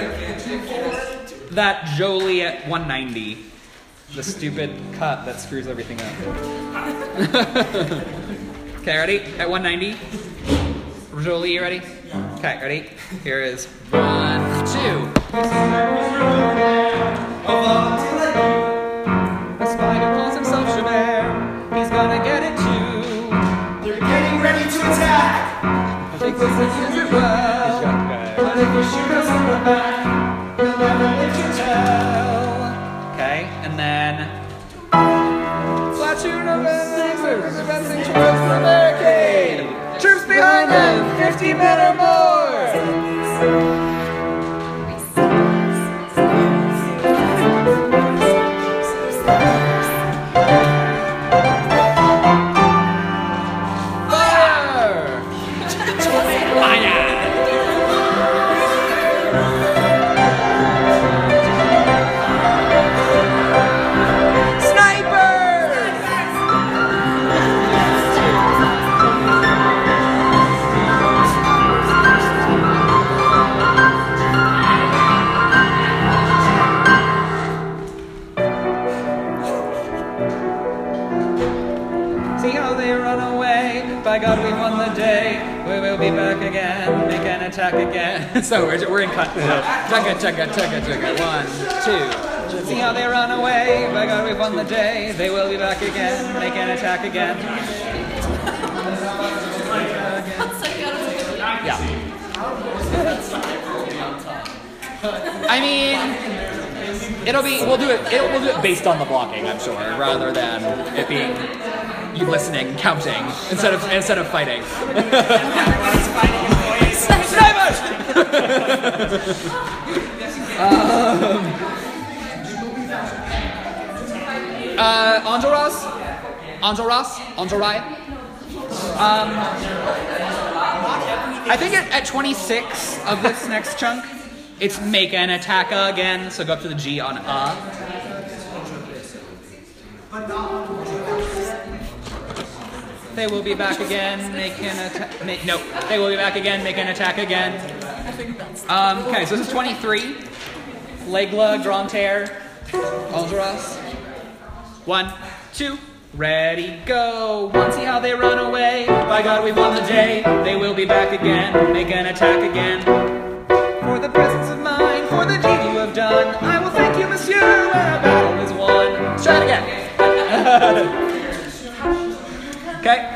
that Jolie at 190. The stupid cut that screws everything up. Okay, ready? At 190? Jolie, you ready? Okay, ready? Here is 1, 2. The spider calls himself Javert. He's gonna get it too. They're getting ready to attack. Because he does it well. But if you shoot us in the back, you'll never live to tell. Okay, and then platoon of lasers advancing towards the barricade. Troops behind them, 50 men or more. Fire! Snipers! By God, we've won the day. We will be back again. Make an attack again. So we're in cut. Chugga. 1, 2. See how they run away. By God, we've won the day. They will be back again. Make an attack again. Yeah. I mean, we'll do it based on the blocking, I'm sure, rather than it being you listening, counting instead of fighting. Snipers! Anjorai. I think at 26 of this next chunk, it's make an attack again. So go up to the G on They will be back again. Make an attack. No, they will be back again. Make an attack again. Okay, so this is 23. Legla, Grantaire, Anjoras. 1, 2. Ready, go. Want to see how they run away? By God, we've won the day. They will be back again. Make an attack again. For the presence of mind, for the deed you have done, I will thank you, monsieur, when our battle is won. Let's try it again. Okay.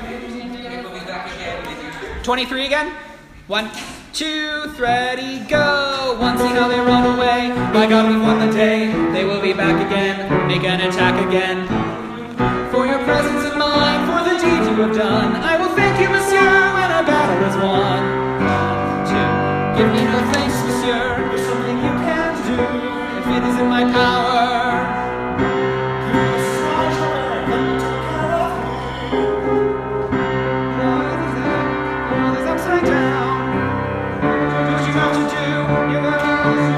23 again. 1, 2, ready, go. Want to see how they run away? By God, we've won the day. They will be back again. Make an attack again. For your presence of mind, for the deed you have done, I will thank you, monsieur, when our battle is won. 1, 2, give me no thanks, monsieur. There's something you can do, if it is in my power. The world is upside down. Do what you have to do. You have to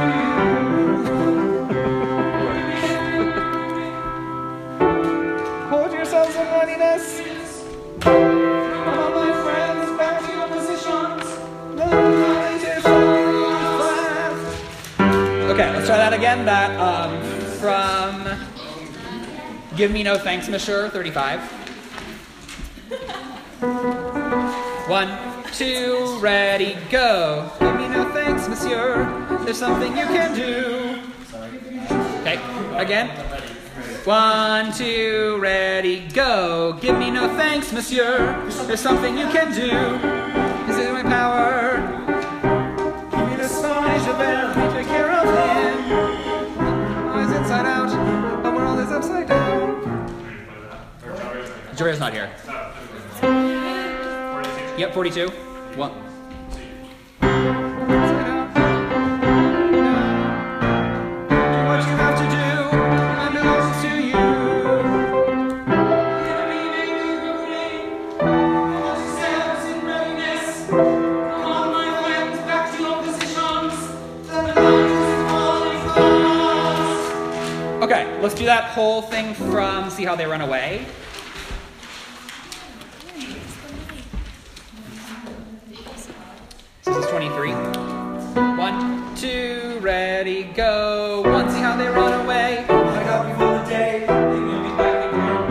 yourselves in readiness. Come on, my friends, back to your positions. Okay, let's try that again. That from Give Me No Thanks, Monsieur, 35. 1, 2, ready, go. Give me no thanks, monsieur. There's something you can do. Okay, again. 1, 2, ready, go. Give me no thanks, monsieur. There's something you can do. Is it in my power? Give me the Spanish Javert. Take care of him. Eyes inside out. The world is upside down. Javert's not here. Yep, 42. 1. Okay, let's do that whole thing from See How They Run Away. So this is 23. 1, 2, ready, go. Want to see how they run away? I got before the day. They will be back again.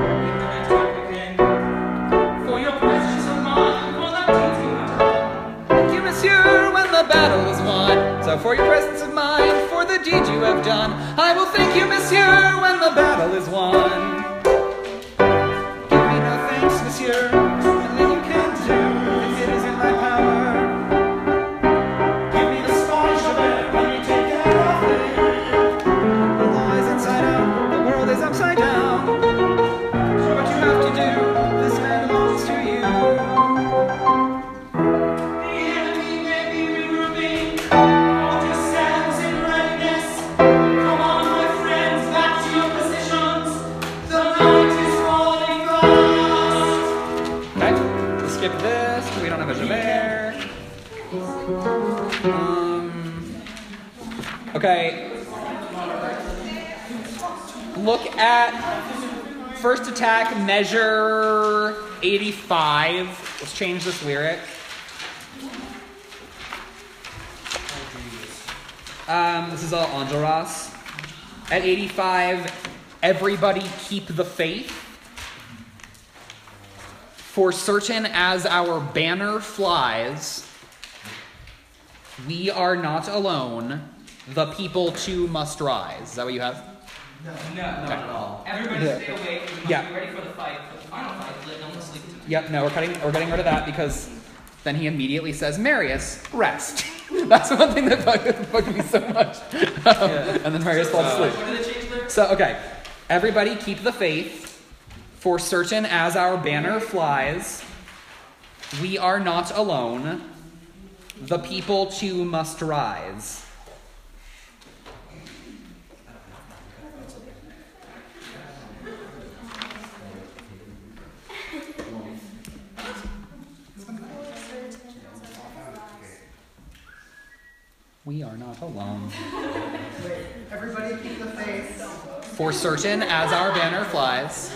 For your presence of mind, for that deed you have done. Thank you, monsieur, when the battle is won. So for your presence of mind, for the deed you have done, I will thank you, monsieur, when the battle is won. Give me no thanks, monsieur. Nothing you can do if it is in my power. Give me the Spanish Javert when you take care of me. The law is inside out, the world is upside down. Do what you have to do, this man belongs to you. The enemy may be regrouping. Hold your stands in readiness. Come on, my friends, back to your positions. The night is falling fast. Okay, let's skip this. We don't have a Javert. Okay. Look at first attack, measure 85. Let's change this lyric. This is all Anjoras. At 85, everybody keep the faith. For certain as our banner flies, we are not alone. The people too must rise. Is that what you have? No, not at all. Everybody stay awake. We must be ready for the fight, for the final fight. Let no one sleep tonight. Yep, no, we're getting rid of that because then he immediately says, Marius, rest. That's one thing that bugged me so much. And then Marius falls asleep. What did they change there? So, okay. Everybody keep the faith. For certain as our banner flies, we are not alone. The people too must rise. We are not alone. Everybody keep the faith. For certain as our banner flies.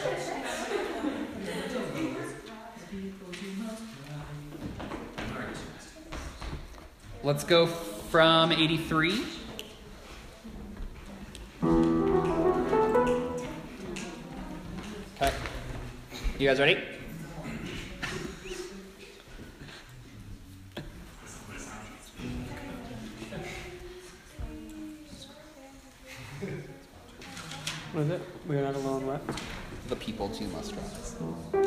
Let's go from 83. Okay. You guys ready? What is it? We're not alone, what? The people too must rise.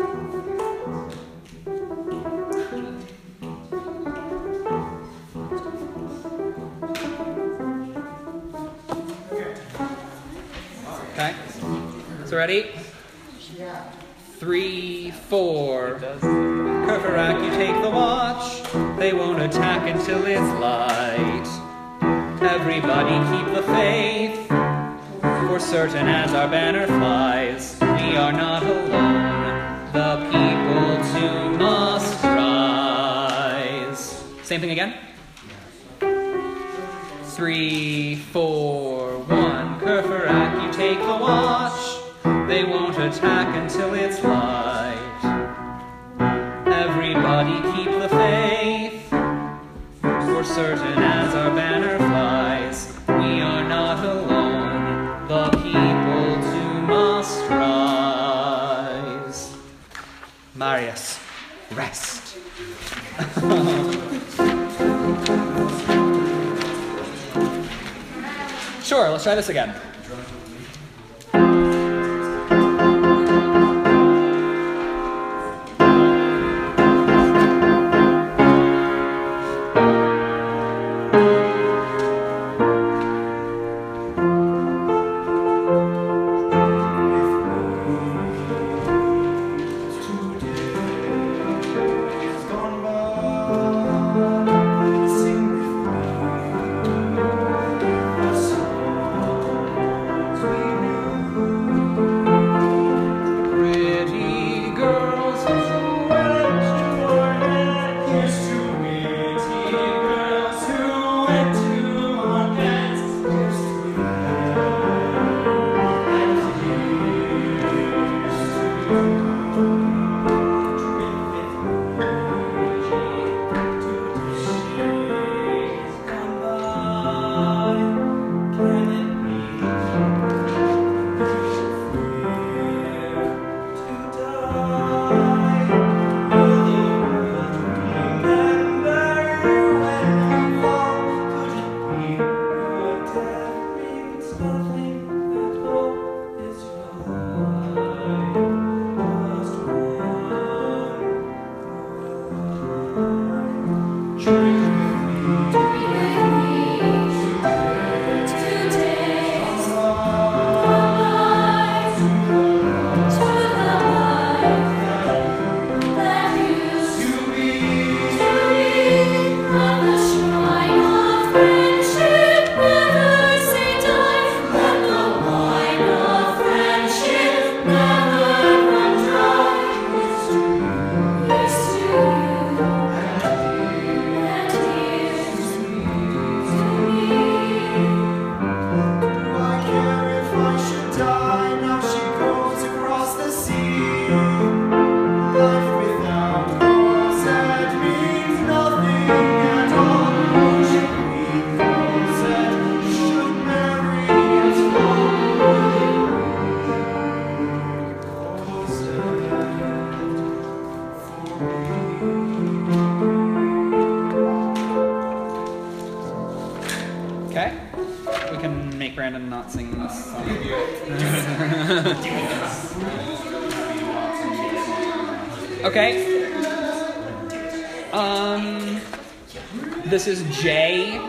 Okay. So ready? Yeah. 3, 4. Kerfarak, you take the watch. They won't attack until it's light. Everybody keep the faith. For certain as our banner flies, we are not alone. The people too must rise. Same thing again. 3, 4, 1. Kerfarak, you take the watch. They won't attack until it's light. Everybody keep the faith. For certain as our banner flies, we are not alone. The people too must rise. Marius, rest. Sure, let's try this again. Okay. This is J.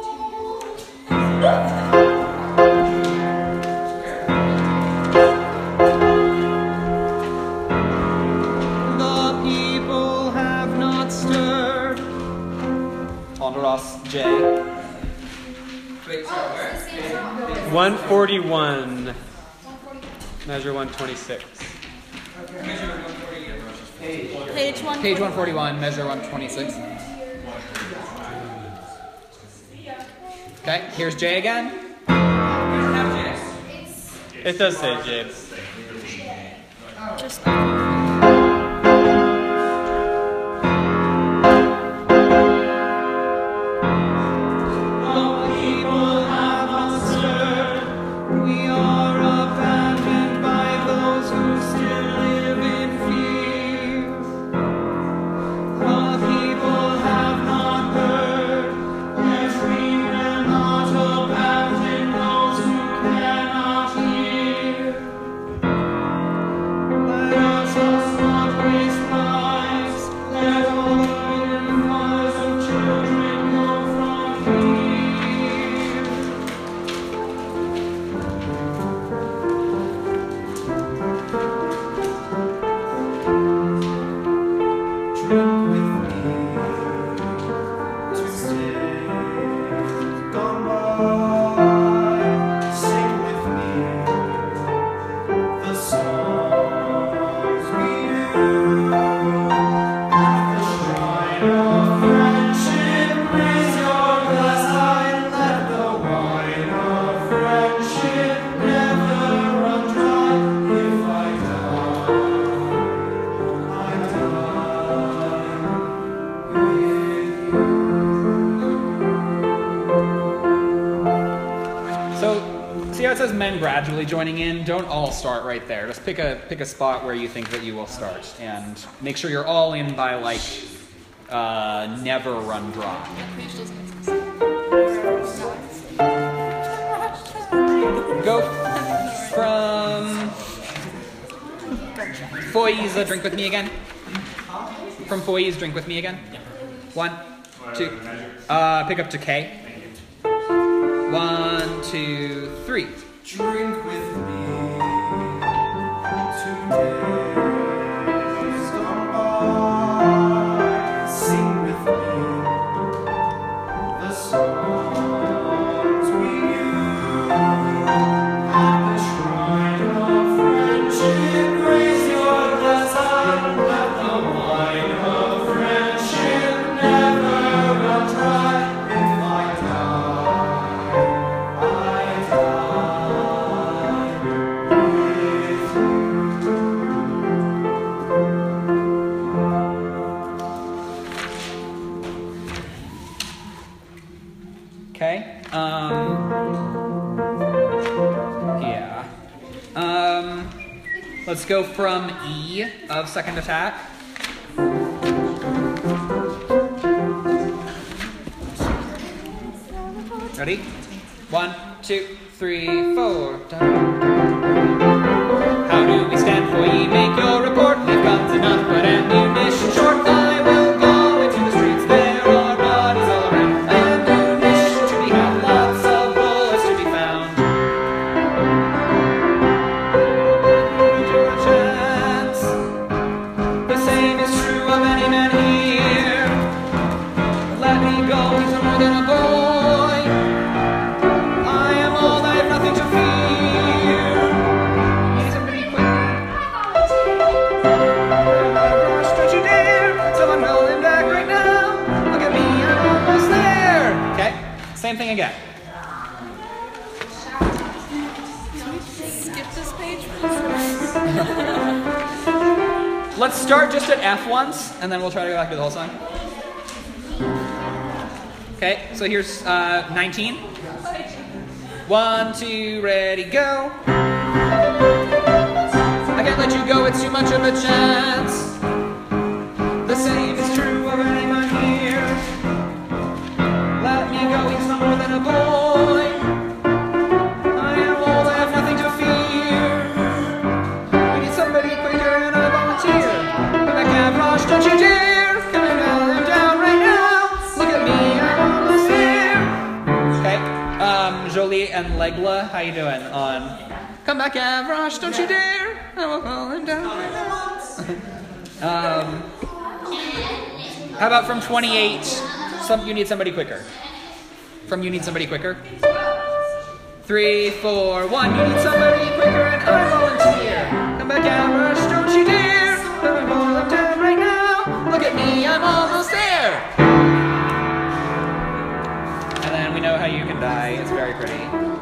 The people have not stirred. Ponderos, J. Wait, sorry, where? 141. Measure 126. Page 1. Page 141, measure 126. Okay, here's J again. It does say J. Just See how it says men gradually joining in? Don't all start right there. Just pick a spot where you think that you will start, and make sure you're all in by like never run dry. page doesn't exist. Go from Foy's drink with me again. From Foy's drink with me again. 1, 2. Pick up to K. 1, 2, 3. Drink with me today. Gone by. Sing with me the songs we knew at the shrine of friendship. Raise your glass and let the wine of friendship never run dry. If I die, I die with you. Okay. Yeah. Let's go from E of second attack. Ready? 1, 2, 3, 4. How do we stand for ye? Make your report. Leave guns enough, but ammunition short. I will go into the streets. There are bodies all around. Ammunition to be had. Lots of bullets to be found. To a chance. The same is true of any man here. Let me go. He's no more than a boy. I am old. I have nothing to fear. Need somebody quickly. Gosh, don't you dare! Someone hold him back right now. Look at me, I'm almost there. Okay, same thing again. Skip this page. Let's start just at F once, and then we'll try to go back to the whole song. Okay, so here's 19. 1, 2, ready, go. I can't let you go, it's too much of a chance. The same is true of anyone here. Let me go, he's no more than a boy. I am old, I have nothing to fear. and Legla, how you doing on Come Back Avrosh, don't you dare, I will call him down right now. How about from 28, You Need Somebody Quicker? From You Need Somebody Quicker? 3, 4, 1, you need somebody quicker and I volunteer. Come back Avrosh, don't you dare, I will call him down right now. Look at me, I'm almost there. And then we know how you can die. It's very pretty.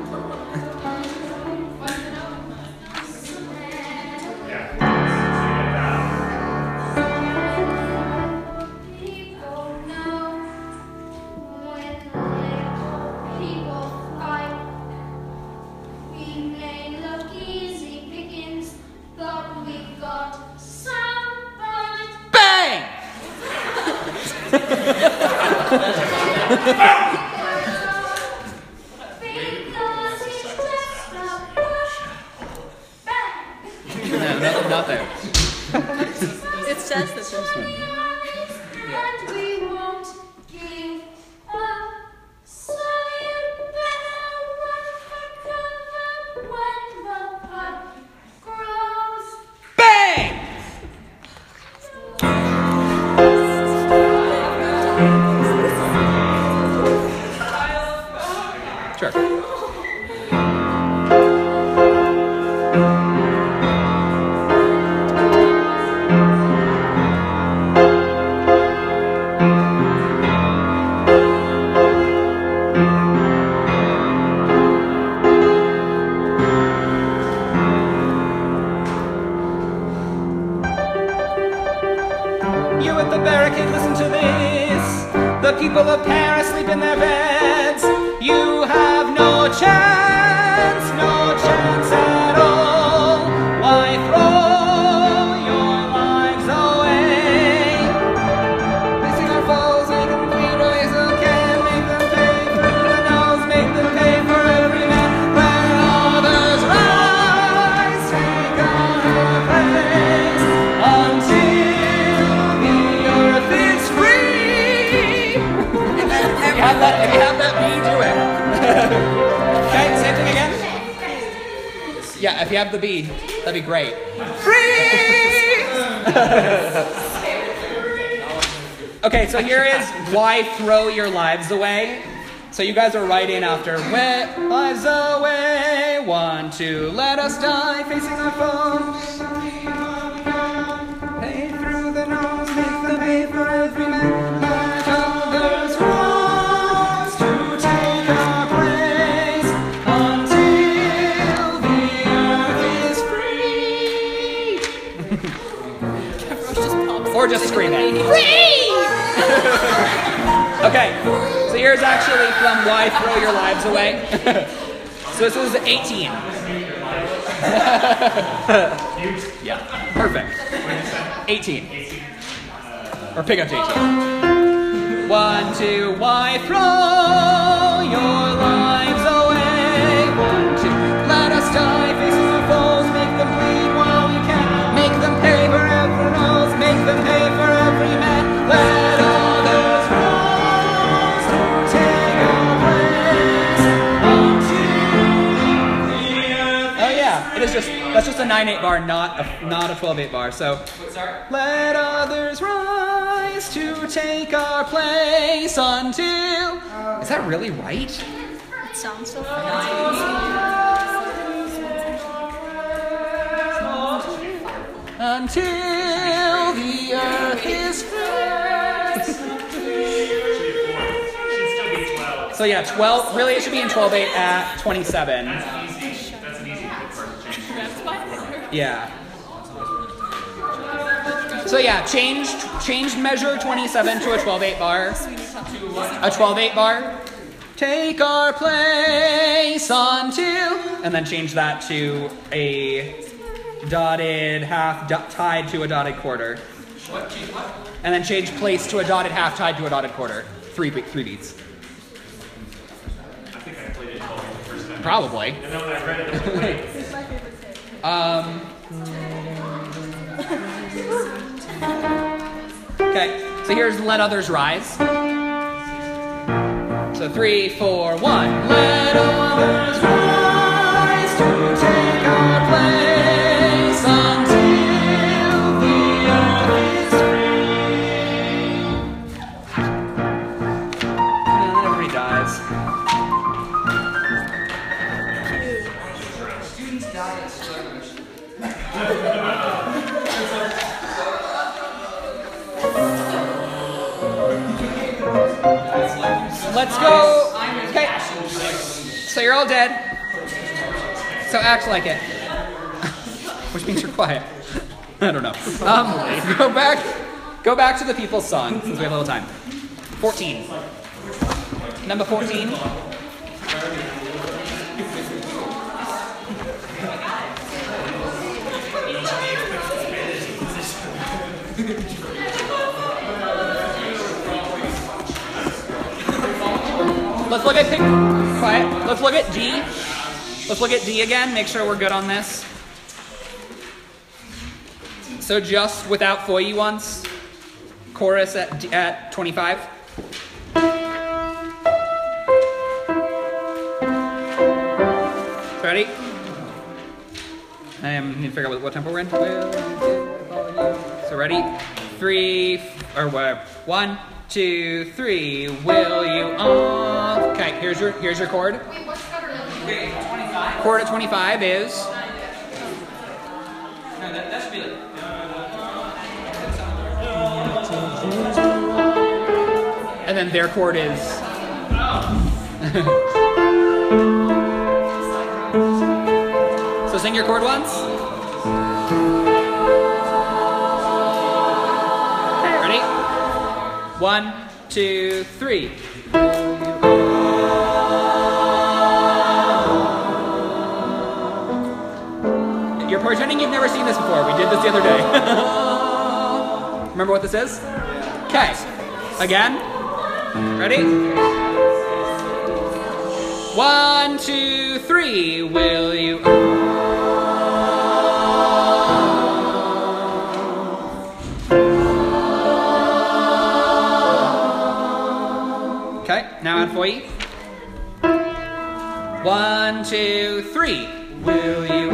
People know when people fight. We may look easy pickings, but we got some fight. Bang! Because he's just a push. Bang! No, not there. It says that there's And we won't give up. So you better run for cover when the pot grows. Bang! Sure. You at the barricade, listen to this. The people of Paris sleep in their beds. You have no chance at all. Why throw your lives away? Facing our foes, make them bleed, rise again, make them pay through the nose, make them pay for every man. Let others rise, take on your place until the earth is free. If you have that B, do it. Okay, same thing again. Yeah, if you have the B, that'd be great. Free! Okay, so here is Why Throw Your Lives Away. So you guys are right in after lives away. 1, 2, let us die facing our foes. Pay through the nose, make them pay for every man. Let others rise to take our place until the earth is free. Or just scream it. Free! Okay, so here's actually from Why Throw Your Lives Away. So this is 18. Yeah, perfect. 18. Or pick up to 18. 1, 2, why throw your lives away? 1, 2, let us die facing our foes, make them bleed while we can, make them pay for every nose, make them pay for every man. Let others rise to take our place until the earth. Oh yeah, it is just that's just a 9/8 bar, not a 12/8 bar. So let others rise to take our place until. Is that really right? It sounds so Until the earth is free. So yeah, 12. Really, it should be in 12/8 at 27. That's an easy part to change. Yeah. So yeah, changed measure 27 to a 12/8 bar. A 12/8 bar. Take our place until, and then change that to a dotted half tied to a dotted quarter. And then change place to a dotted half tied to a dotted quarter. Three beats. I think I played it all the first time. Probably. And then when I read it, I was like, wait. It's my favorite thing. Okay, so here's Let Others Rise. So 3, 4, 1. Let all others rise to take our place until the earth is free. And then everybody dies. Students die at starvation. Let's go. Okay. So you're all dead. So act like it. Which means you're quiet. I don't know. Go back to the people's song since we have a little time. 14. Number 14. Let's look at quiet. Let's look at D. Let's look at D again. Make sure we're good on this. So just without Foye once. Chorus at 25. Ready? I need to figure out what tempo we're in. So ready? 3 or whatever. 1, 2, 3. Will you? Okay. Here's your chord. Wait, what's the 25. Chord at 25 is. No, that should be like. And then their chord is. So sing your chord once. Okay, ready? 1, 2, 3. You're pretending you've never seen this before. We did this the other day. Remember what this is? Okay. Again. Ready? 1, 2, 3. Will you? Okay. Now add Foye. 1, 2, 3. Will you?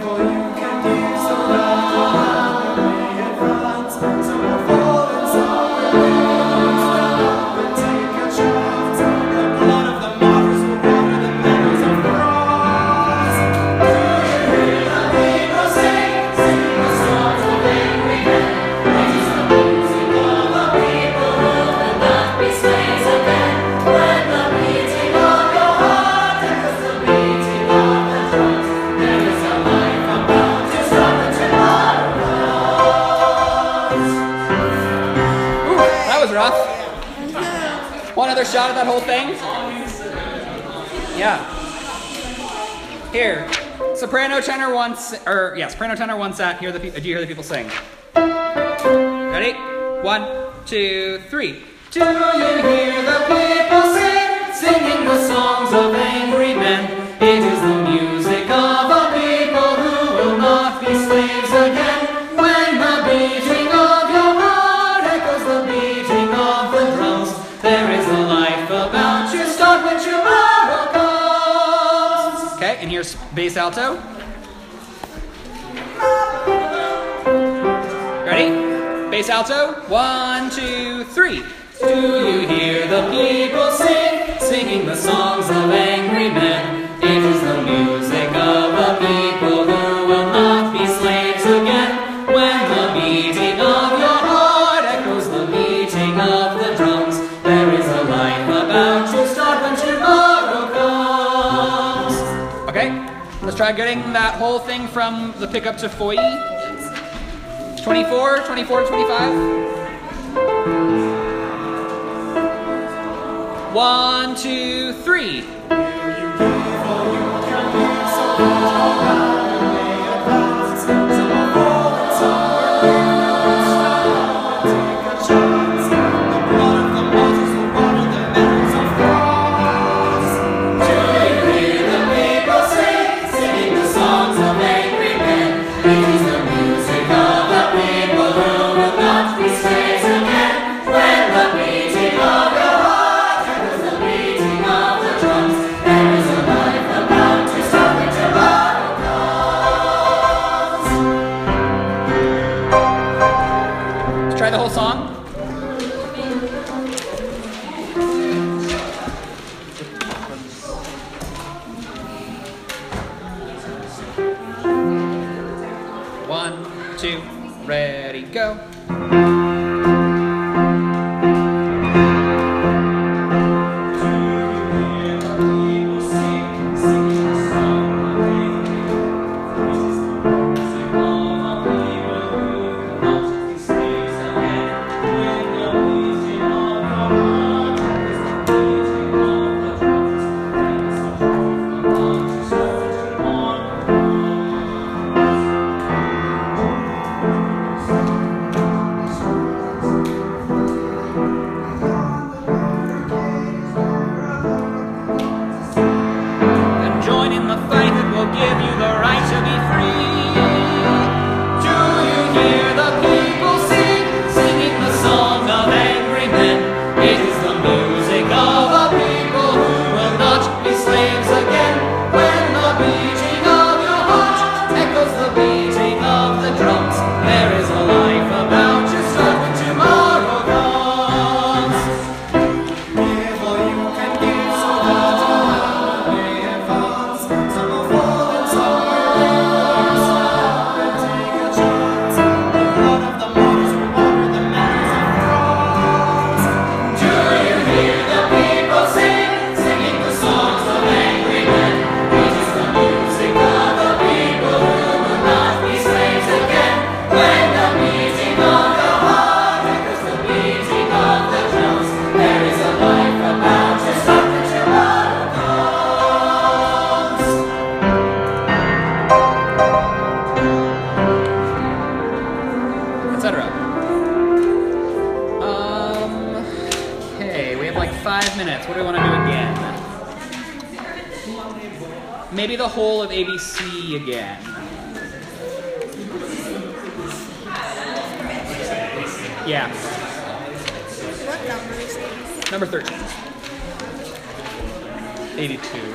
One other shot at that whole thing? Yeah. Here. Soprano, tenor, soprano, tenor, one sat. Do you hear the people sing? Ready? 1, 2, 3. Do you hear the people sing, singing the songs of angry men? It is the music of a people who will not be slaves again. When the beating of your heart echoes the beating of the drums, there is a life about to start when tomorrow comes. Okay, and here's bass alto. Ready? Bass alto. 1, 2, 3. Do you hear the people sing, singing the songs of angry men? It is the music of a people who will not be slaves again. When the beating of your heart echoes the beating of the drums, there is a life about to start when tomorrow comes. Okay, let's try getting that whole thing from the pickup to Foye. 24 to 25. 1, 2, 3. When the beating of your heart echoes the beating 2, ready, go. What do we want to do again? Maybe the whole of ABC again. Yeah. What number is it? Number 13. 82.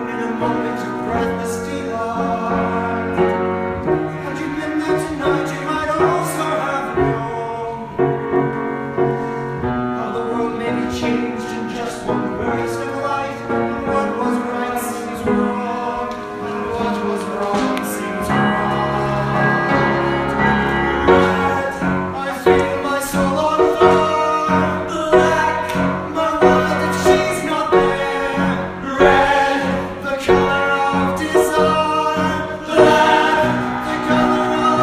in a moment of breathless delight. Had you been there tonight, you might also have known how the world may be changed in just one burst of light. And what was right seems wrong, and what was wrong seems right. I feel my soul on fire. Black, my world if she's not there. Red, the color of desire. Black, the color of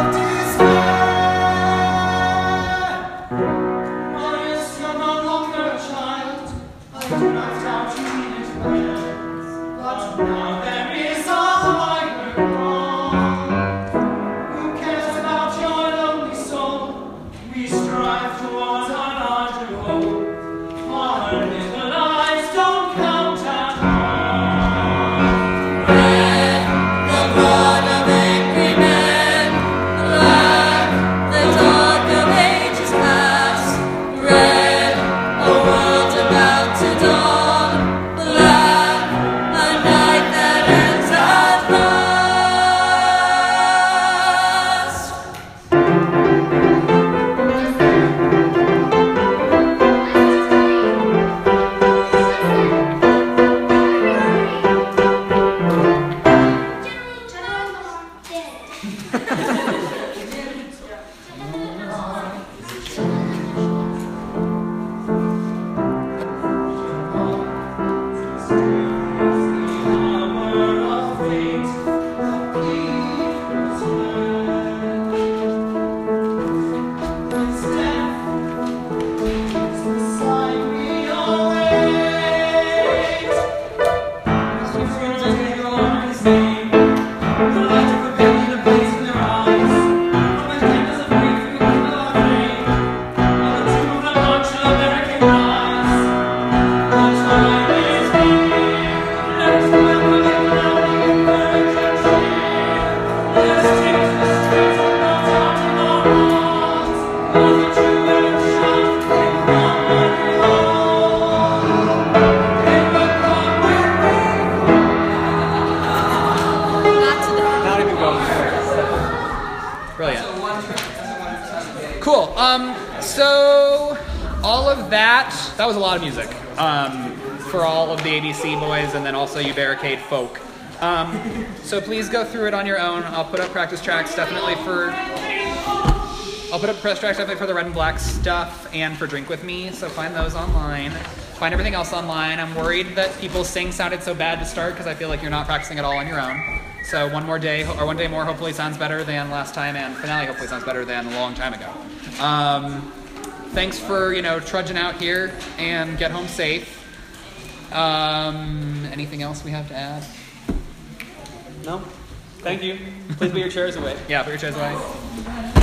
despair. Marius, you're no longer a child. I do not doubt you mean it well. But now there is all I heard wrong. Who cares about your lonely soul? We strive towards our larger hope. Our little lives don't count at all. Red, the blood of angry men. Black, the dark of ages past. Red, a world about to dawn. Black, a night that ends at last. Not even going there. Brilliant. Cool. So all of that was a lot of music for all of the ABC boys, and then also you Barricade folk. So please go through it on your own. I'll put up practice tracks definitely for the red and black stuff and for Drink With Me, so find those online. Find everything else online. I'm worried that People's Sing sounded so bad to start because I feel like you're not practicing at all on your own. So one day more hopefully sounds better than last time, and finale hopefully sounds better than a long time ago. Thanks for, trudging out here, and get home safe. Anything else we have to add? No? Thank you. Please put your chairs away. Yeah, put your chairs away.